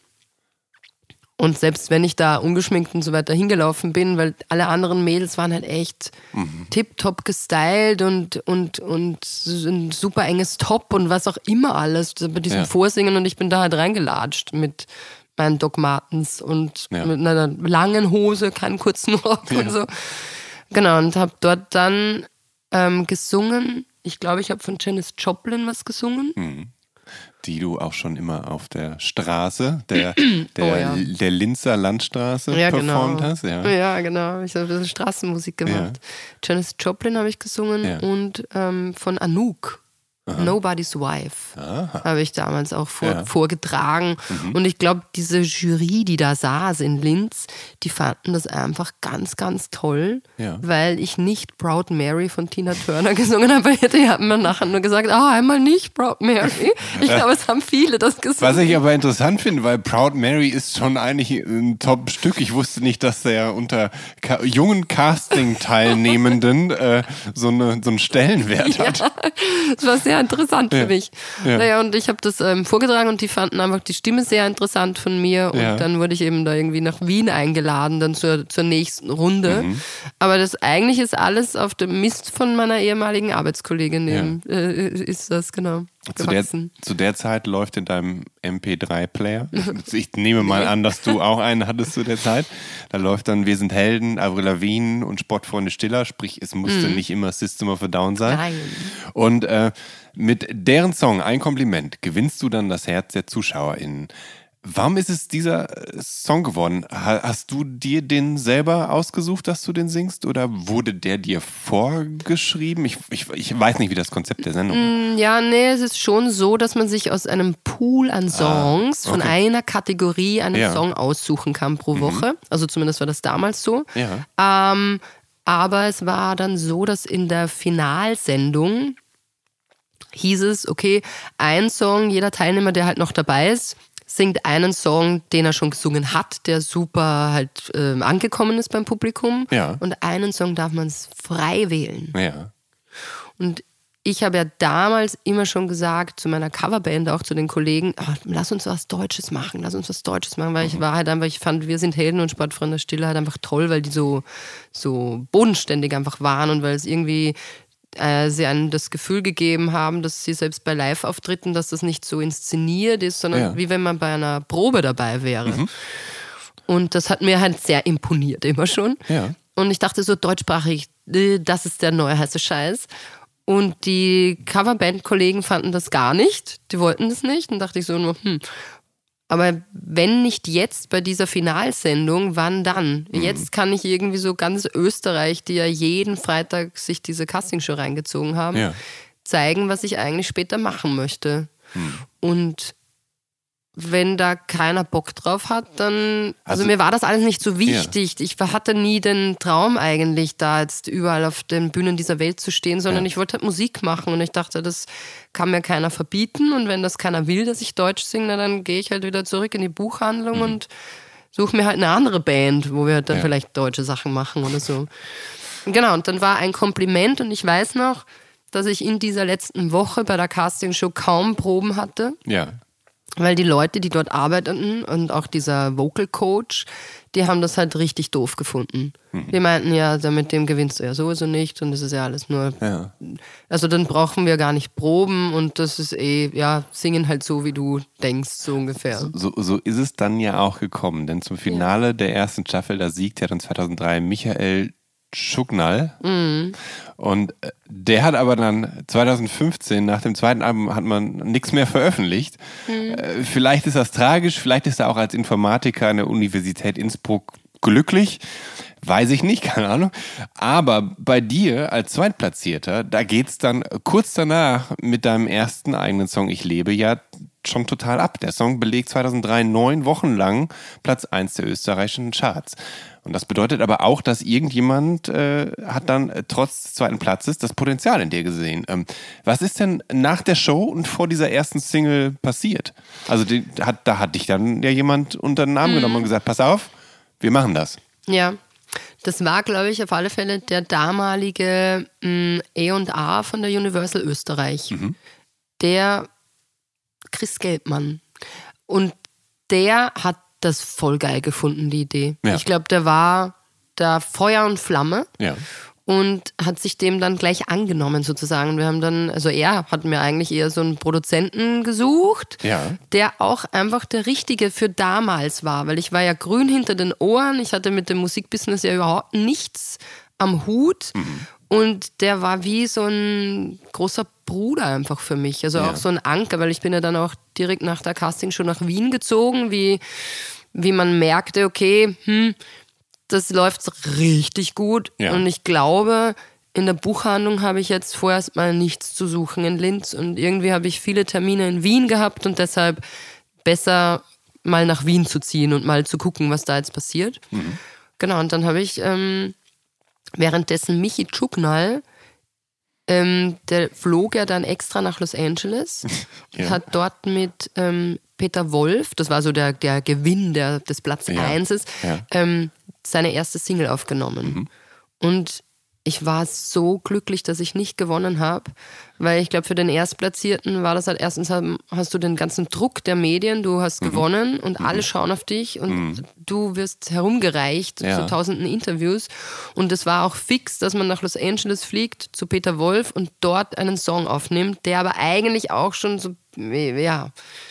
Und selbst wenn ich da ungeschminkt und so weiter hingelaufen bin, weil alle anderen Mädels waren halt echt mhm. tipptopp gestylt und, und, und ein super enges Top und was auch immer alles bei diesem ja. Vorsingen. Und ich bin da halt reingelatscht mit meinen Doc Martens und ja. mit einer langen Hose, keinen kurzen Rock ja. und so. Genau, und habe dort dann ähm, gesungen. Ich glaube, ich habe von Janis Joplin was gesungen. Mhm. Die du auch schon immer auf der Straße, der, der, oh, ja. der Linzer Landstraße ja, performt genau. hast. Ja, ja genau. Ich habe ein bisschen Straßenmusik gemacht. Ja. Janis Joplin habe ich gesungen ja. und ähm, von Anouk. Aha. Nobody's Wife habe ich damals auch vor, ja. vorgetragen. Mhm. Und ich glaube, diese Jury, die da saß in Linz, die fanden das einfach ganz, ganz toll, ja. weil ich nicht Proud Mary von Tina Turner gesungen habe. Die haben mir nachher nur gesagt, ah, oh, einmal nicht Proud Mary. Ich glaube, es haben viele das gesungen. Was ich aber interessant finde, weil Proud Mary ist schon eigentlich ein Top-Stück. Ich wusste nicht, dass der unter ka- jungen Casting-Teilnehmenden äh, so, eine, so einen Stellenwert hat. Ja, das war sehr interessant ja. für mich. Ja. Naja, und ich habe das ähm, vorgetragen und die fanden einfach die Stimme sehr interessant von mir und ja. dann wurde ich eben da irgendwie nach Wien eingeladen, dann zur, zur nächsten Runde. Mhm. Aber das eigentlich ist alles auf dem Mist von meiner ehemaligen Arbeitskollegin eben, ja. äh, ist das, genau. Zu der, zu der Zeit läuft in deinem M P drei Player, ich nehme mal an, dass du auch einen hattest zu der Zeit, da läuft dann Wir sind Helden, Avril Lavigne und Sportfreunde Stiller, sprich es musste mm. nicht immer System of a Down sein. Nein. Und äh, mit deren Song Ein Kompliment gewinnst du dann das Herz der ZuschauerInnen. Warum ist es dieser Song geworden? Hast du dir den selber ausgesucht, dass du den singst? Oder wurde der dir vorgeschrieben? Ich, ich, ich weiß nicht, wie das Konzept der Sendung ist. Ja, nee, es ist schon so, dass man sich aus einem Pool an Songs ah, okay. von einer Kategorie einen ja. Song aussuchen kann pro Woche. Mhm. Also zumindest war das damals so. Ja. Ähm, aber es war dann so, dass in der Finalsendung hieß es, okay, ein Song, jeder Teilnehmer, der halt noch dabei ist, singt einen Song, den er schon gesungen hat, der super halt äh, angekommen ist beim Publikum. Ja. Und einen Song darf man frei wählen. Ja. Und ich habe ja damals immer schon gesagt, zu meiner Coverband, auch zu den Kollegen, ach, lass uns was Deutsches machen, lass uns was Deutsches machen, weil mhm. ich war halt einfach, ich fand, Wir sind Helden und Sportfreunde Stiller halt einfach toll, weil die so, so bodenständig einfach waren und weil es irgendwie Äh, sie einem das Gefühl gegeben haben, dass sie selbst bei Live-Auftritten, dass das nicht so inszeniert ist, sondern ja. wie wenn man bei einer Probe dabei wäre. Mhm. Und das hat mir halt sehr imponiert, immer schon. Ja. Und ich dachte so, deutschsprachig, das ist der neue heiße Scheiß. Und die Coverband-Kollegen fanden das gar nicht, die wollten das nicht. Und dachte ich so nur, hm, aber wenn nicht jetzt bei dieser Finalsendung, wann dann? Mhm. Jetzt kann ich irgendwie so ganz Österreich, die ja jeden Freitag sich diese Castingshow reingezogen haben, ja. zeigen, was ich eigentlich später machen möchte. Mhm. Und wenn da keiner Bock drauf hat, dann, also, also mir war das alles nicht so wichtig. Ja. Ich hatte nie den Traum eigentlich, da jetzt überall auf den Bühnen dieser Welt zu stehen, sondern ja. ich wollte halt Musik machen und ich dachte, das kann mir keiner verbieten und wenn das keiner will, dass ich Deutsch singe, dann gehe ich halt wieder zurück in die Buchhandlung mhm. und suche mir halt eine andere Band, wo wir halt dann ja. vielleicht deutsche Sachen machen oder so. Genau, und dann war ein Kompliment und ich weiß noch, dass ich in dieser letzten Woche bei der Castingshow kaum Proben hatte. Ja. Weil die Leute, die dort arbeiteten und auch dieser Vocal Coach, die haben das halt richtig doof gefunden. Mhm. Die meinten, ja, mit dem gewinnst du ja sowieso nicht und das ist ja alles nur... Ja. Also dann brauchen wir gar nicht proben und das ist eh, ja, singen halt so, wie du denkst, so ungefähr. So, so ist es dann ja auch gekommen, denn zum Finale ja. der ersten Staffel, da siegt ja dann zweitausenddrei Michael Chuknal. Mhm. Und der hat aber dann zwanzig fünfzehn, nach dem zweiten Album, hat man nichts mehr veröffentlicht. Mhm. Vielleicht ist das tragisch, vielleicht ist er auch als Informatiker an der Universität Innsbruck glücklich. Weiß ich nicht, keine Ahnung. Aber bei dir als Zweitplatzierter, da geht's dann kurz danach mit deinem ersten eigenen Song Ich lebe ja schon total ab. Der Song belegt zweitausenddrei neun Wochen lang Platz eins der österreichischen Charts. Und das bedeutet aber auch, dass irgendjemand äh, hat dann äh, trotz des zweiten Platzes das Potenzial in dir gesehen. Ähm, was ist denn nach der Show und vor dieser ersten Single passiert? Also die, hat, da hat dich dann ja jemand unter den Arm mhm. genommen und gesagt, pass auf, wir machen das. Ja, das war, glaube ich, auf alle Fälle der damalige mh, E und A von der Universal Österreich. Mhm. Der Chris Gelbmann. Und der hat das voll geil gefunden, die Idee. Ja. Ich glaube, der war da Feuer und Flamme ja. und hat sich dem dann gleich angenommen sozusagen. Wir haben dann, also er hat mir eigentlich eher so einen Produzenten gesucht, ja. der auch einfach der Richtige für damals war, weil ich war ja grün hinter den Ohren, ich hatte mit dem Musikbusiness ja überhaupt nichts am Hut mhm. und der war wie so ein großer Bruder einfach für mich, also ja. auch so ein Anker, weil ich bin ja dann auch direkt nach der Casting schon nach Wien gezogen, wie, wie man merkte, okay, hm, das läuft richtig gut ja. und ich glaube, in der Buchhandlung habe ich jetzt vorerst mal nichts zu suchen in Linz und irgendwie habe ich viele Termine in Wien gehabt und deshalb besser mal nach Wien zu ziehen und mal zu gucken, was da jetzt passiert. Mhm. Genau, und dann habe ich ähm, währenddessen Michi Chuknal, ähm, der flog ja dann extra nach Los Angeles ja. und hat dort mit ähm, Peter Wolf, das war so der, der Gewinn der, des Platz ja. Einses, ja. ähm, seine erste Single aufgenommen. Mhm. Und ich war so glücklich, dass ich nicht gewonnen habe, weil ich glaube, für den Erstplatzierten war das halt erstens, hast du den ganzen Druck der Medien, du hast mhm. gewonnen und mhm. alle schauen auf dich und mhm. du wirst herumgereicht ja. zu tausenden Interviews und es war auch fix, dass man nach Los Angeles fliegt zu Peter Wolf und dort einen Song aufnimmt, der aber eigentlich auch schon so, ja,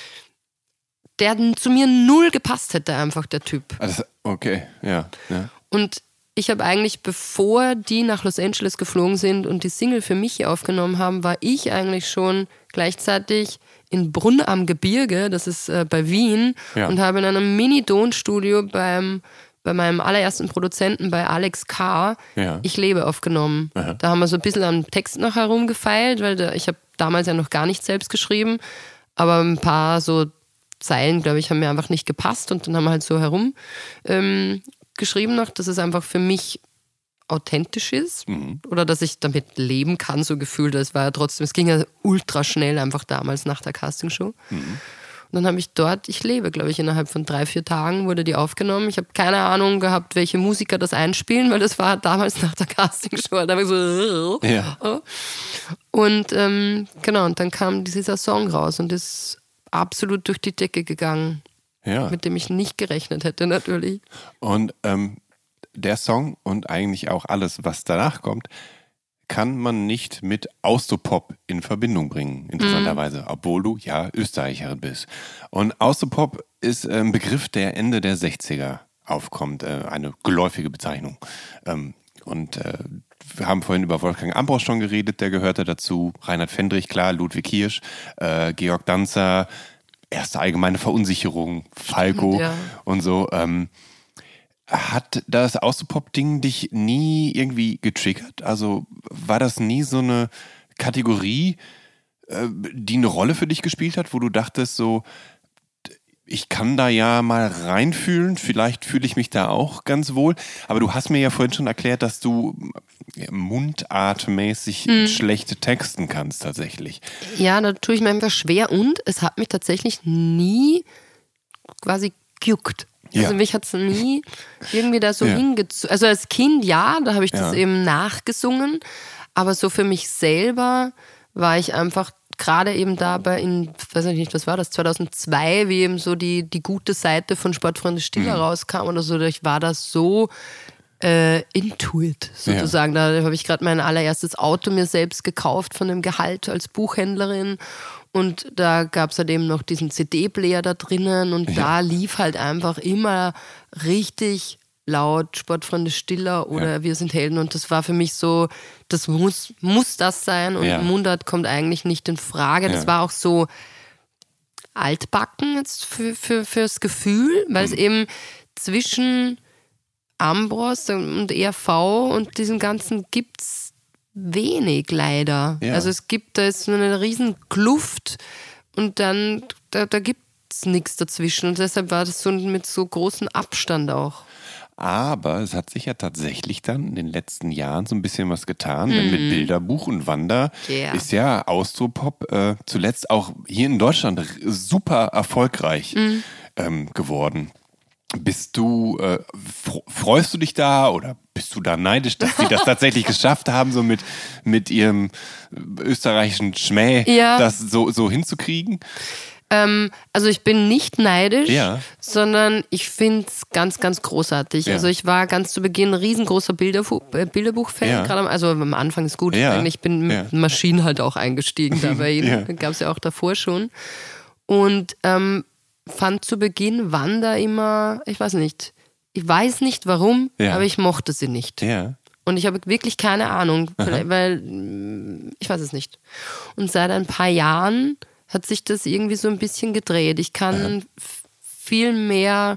der zu mir null gepasst hätte einfach, der Typ. Also, okay, ja. ja. Und ich habe eigentlich, bevor die nach Los Angeles geflogen sind und die Single für mich aufgenommen haben, war ich eigentlich schon gleichzeitig in Brunn am Gebirge, das ist äh, bei Wien, ja. und habe in einem Mini-Don-Studio beim, bei meinem allerersten Produzenten, bei Alex K., ja. Ich lebe aufgenommen. Aha. Da haben wir so ein bisschen am Text noch herumgefeilt, weil da, ich habe damals ja noch gar nicht selbst geschrieben, aber ein paar so Zeilen, glaube ich, haben mir einfach nicht gepasst und dann haben wir halt so herum ähm, geschrieben noch, dass es einfach für mich authentisch ist mhm. oder dass ich damit leben kann, so gefühlt. Es war ja trotzdem, es ging ja ultra schnell einfach damals nach der Castingshow. Mhm. Und dann habe ich dort, ich lebe, glaube ich, innerhalb von drei, vier Tagen wurde die aufgenommen. Ich habe keine Ahnung gehabt, welche Musiker das einspielen, weil das war damals nach der Castingshow. Da war ich so, ja. Und ähm, genau, und dann kam dieser Song raus und ist absolut durch die Decke gegangen. Ja. Mit dem ich nicht gerechnet hätte, natürlich. Und ähm, der Song und eigentlich auch alles, was danach kommt, kann man nicht mit Austropop in Verbindung bringen, interessanterweise, mhm. obwohl du ja Österreicherin bist. Und Austropop ist ein Begriff, der Ende der sechziger aufkommt, äh, eine geläufige Bezeichnung. Ähm, und äh, wir haben vorhin über Wolfgang Ambros schon geredet, der gehörte dazu, Reinhard Fendrich, klar, Ludwig Hirsch, äh, Georg Danzer, erste allgemeine Verunsicherung, Falco ja. und so. Ähm, hat das Austropop-Ding dich nie irgendwie getriggert? Also war das nie so eine Kategorie, äh, die eine Rolle für dich gespielt hat, wo du dachtest so, ich kann da ja mal reinfühlen, vielleicht fühle ich mich da auch ganz wohl, aber du hast mir ja vorhin schon erklärt, dass du mundartmäßig mhm. schlecht texten kannst tatsächlich. Ja, da tue ich mir einfach schwer und es hat mich tatsächlich nie quasi gejuckt. Ja. Also mich hat es nie irgendwie da so ja. hingezogen. Also als Kind ja, da habe ich das ja. eben nachgesungen, aber so für mich selber war ich einfach gerade eben dabei in, weiß ich nicht, was war das, zweitausendzwei, wie eben so die, die gute Seite von Sportfreunde Stiller mhm. rauskam oder so, ich war da so äh, into it, sozusagen. Ja. Da habe ich gerade mein allererstes Auto mir selbst gekauft von dem Gehalt als Buchhändlerin und da gab es halt eben noch diesen C D-Player da drinnen und ja. da lief halt einfach immer richtig laut, Sportfreunde stiller oder ja. Wir sind Helden. Und das war für mich so, das muss, muss das sein. Und ja. Mundart kommt eigentlich nicht in Frage. Das ja. war auch so altbacken jetzt für, für, fürs Gefühl, weil mhm. es eben zwischen Ambros und E R V und diesem Ganzen gibt's wenig leider. Ja. Also es gibt, da ist so eine riesen Kluft und dann, da, da gibt es nichts dazwischen und deshalb war das so mit so großem Abstand auch. Aber es hat sich ja tatsächlich dann in den letzten Jahren so ein bisschen was getan, denn mhm. mit Bilderbuch und Wanda yeah. ist ja Austropop äh, zuletzt auch hier in Deutschland super erfolgreich mhm. ähm, geworden. Bist du, äh, freust du dich da oder bist du da neidisch, dass sie das tatsächlich geschafft haben, so mit, mit ihrem österreichischen Schmäh ja. das so, so hinzukriegen? Ähm, also ich bin nicht neidisch, ja. sondern ich finde es ganz, ganz großartig. Ja. Also ich war ganz zu Beginn ein riesengroßer Bilderfu- äh, Bilderbuch-Fan. Ja. Gerade am, also am Anfang ist gut. Ja. Ich bin ja. mit Maschinen halt auch eingestiegen da bei ihnen. Ja. Gab es ja auch davor schon. Und ähm, fand zu Beginn Wanda immer, ich weiß nicht, ich weiß nicht warum, ja. aber ich mochte sie nicht. Ja. Und ich habe wirklich keine Ahnung, Aha. weil ich weiß es nicht. Und seit ein paar Jahren hat sich das irgendwie so ein bisschen gedreht. Ich kann f- viel mehr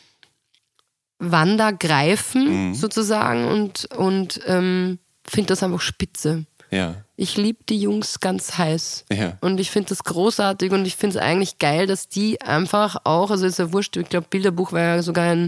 Wanda greifen, mhm. sozusagen, und, und ähm, finde das einfach spitze. Ja. Ich liebe die Jungs ganz heiß. Ja. Und ich finde das großartig und ich finde es eigentlich geil, dass die einfach auch, also ist ja wurscht, ich glaube, Bilderbuch war ja sogar in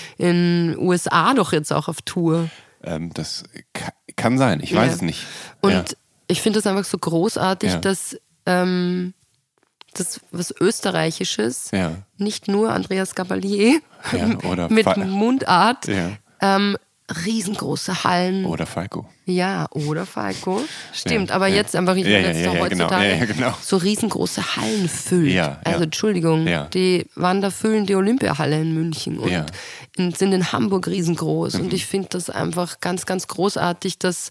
den U S A doch jetzt auch auf Tour. Ähm, das kann, kann sein, ich weiß ja. es nicht. Und ja. ich finde das einfach so großartig, ja. dass ähm, das was Österreichisches, ja. nicht nur Andreas Gabalier ja, oder mit Fa- Mundart, ja. ähm, riesengroße Hallen. Oder Falco. Ja, oder Falco. Stimmt, ja, aber ja. jetzt einfach ja, ja, jetzt ja, noch ja, heutzutage genau, ja, ja, genau. so riesengroße Hallen füllt. Ja, also ja. Entschuldigung, ja. die Wanda füllen die Olympiahalle in München und ja. in, sind in Hamburg riesengroß. Mhm. Und ich finde das einfach ganz, ganz großartig, dass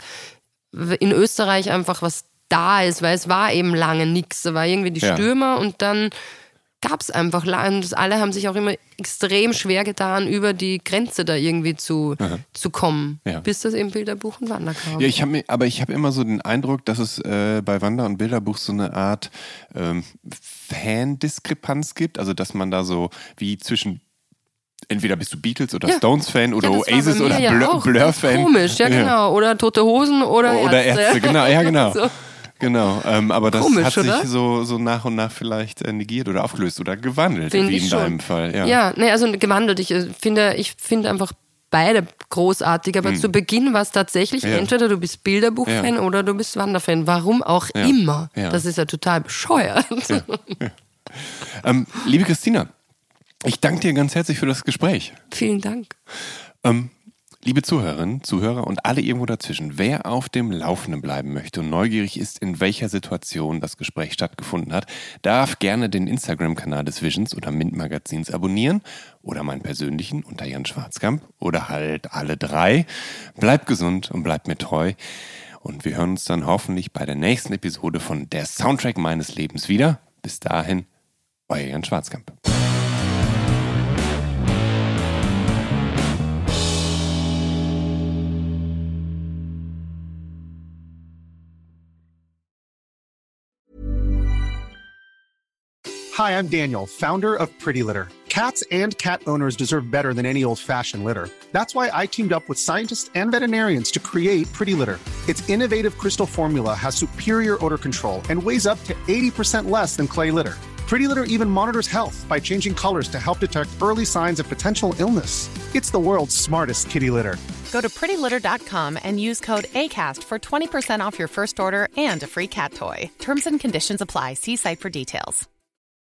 in Österreich einfach was da ist, weil es war eben lange nichts. Da war irgendwie die ja. Stürmer und dann gab es einfach lange. Alle haben sich auch immer extrem schwer getan, über die Grenze da irgendwie zu, zu kommen, ja. bis das eben Bilderbuch und Wanda kam. Ja, ich hab mir, aber ich habe immer so den Eindruck, dass es äh, bei Wanda und Bilderbuch so eine Art ähm, Fan-Diskrepanz gibt. Also, dass man da so wie zwischen entweder bist du Beatles oder ja. Stones-Fan oder ja, Oasis oder ja Blur, Blur-Fan. Komisch, ja genau. Ja. Oder Tote Hosen oder Ärzte. Oder Ärzte, genau, ja genau. so. Genau, ähm, aber das Komisch, hat sich oder? so, so nach und nach vielleicht äh, negiert oder aufgelöst oder gewandelt, Find wie in schon. deinem Fall. Ja, ja nee, also gewandelt. Ich finde, ich finde einfach beide großartig, aber hm. zu Beginn war es tatsächlich, ja. entweder du bist Bilderbuch-Fan ja. oder du bist Wanda-Fan. Warum auch ja. immer. Ja. Das ist ja total bescheuert. Ja. Ja. Ähm, liebe Christina, ich danke dir ganz herzlich für das Gespräch. Vielen Dank. Ähm, Liebe Zuhörerinnen, Zuhörer und alle irgendwo dazwischen, wer auf dem Laufenden bleiben möchte und neugierig ist, in welcher Situation das Gespräch stattgefunden hat, darf gerne den Instagram-Kanal des Visions oder Mint-Magazins abonnieren oder meinen persönlichen unter Jan Schwarzkamp oder halt alle drei. Bleibt gesund und bleibt mir treu und wir hören uns dann hoffentlich bei der nächsten Episode von Der Soundtrack meines Lebens wieder. Bis dahin, euer Jan Schwarzkamp. Hi, I'm Daniel, founder of Pretty Litter. Cats and cat owners deserve better than any old-fashioned litter. That's why I teamed up with scientists and veterinarians to create Pretty Litter. Its innovative crystal formula has superior odor control and weighs up to eighty percent less than clay litter. Pretty Litter even monitors health by changing colors to help detect early signs of potential illness. It's the world's smartest kitty litter. Go to pretty litter dot com and use code ACAST for twenty percent off your first order and a free cat toy. Terms and conditions apply. See site for details.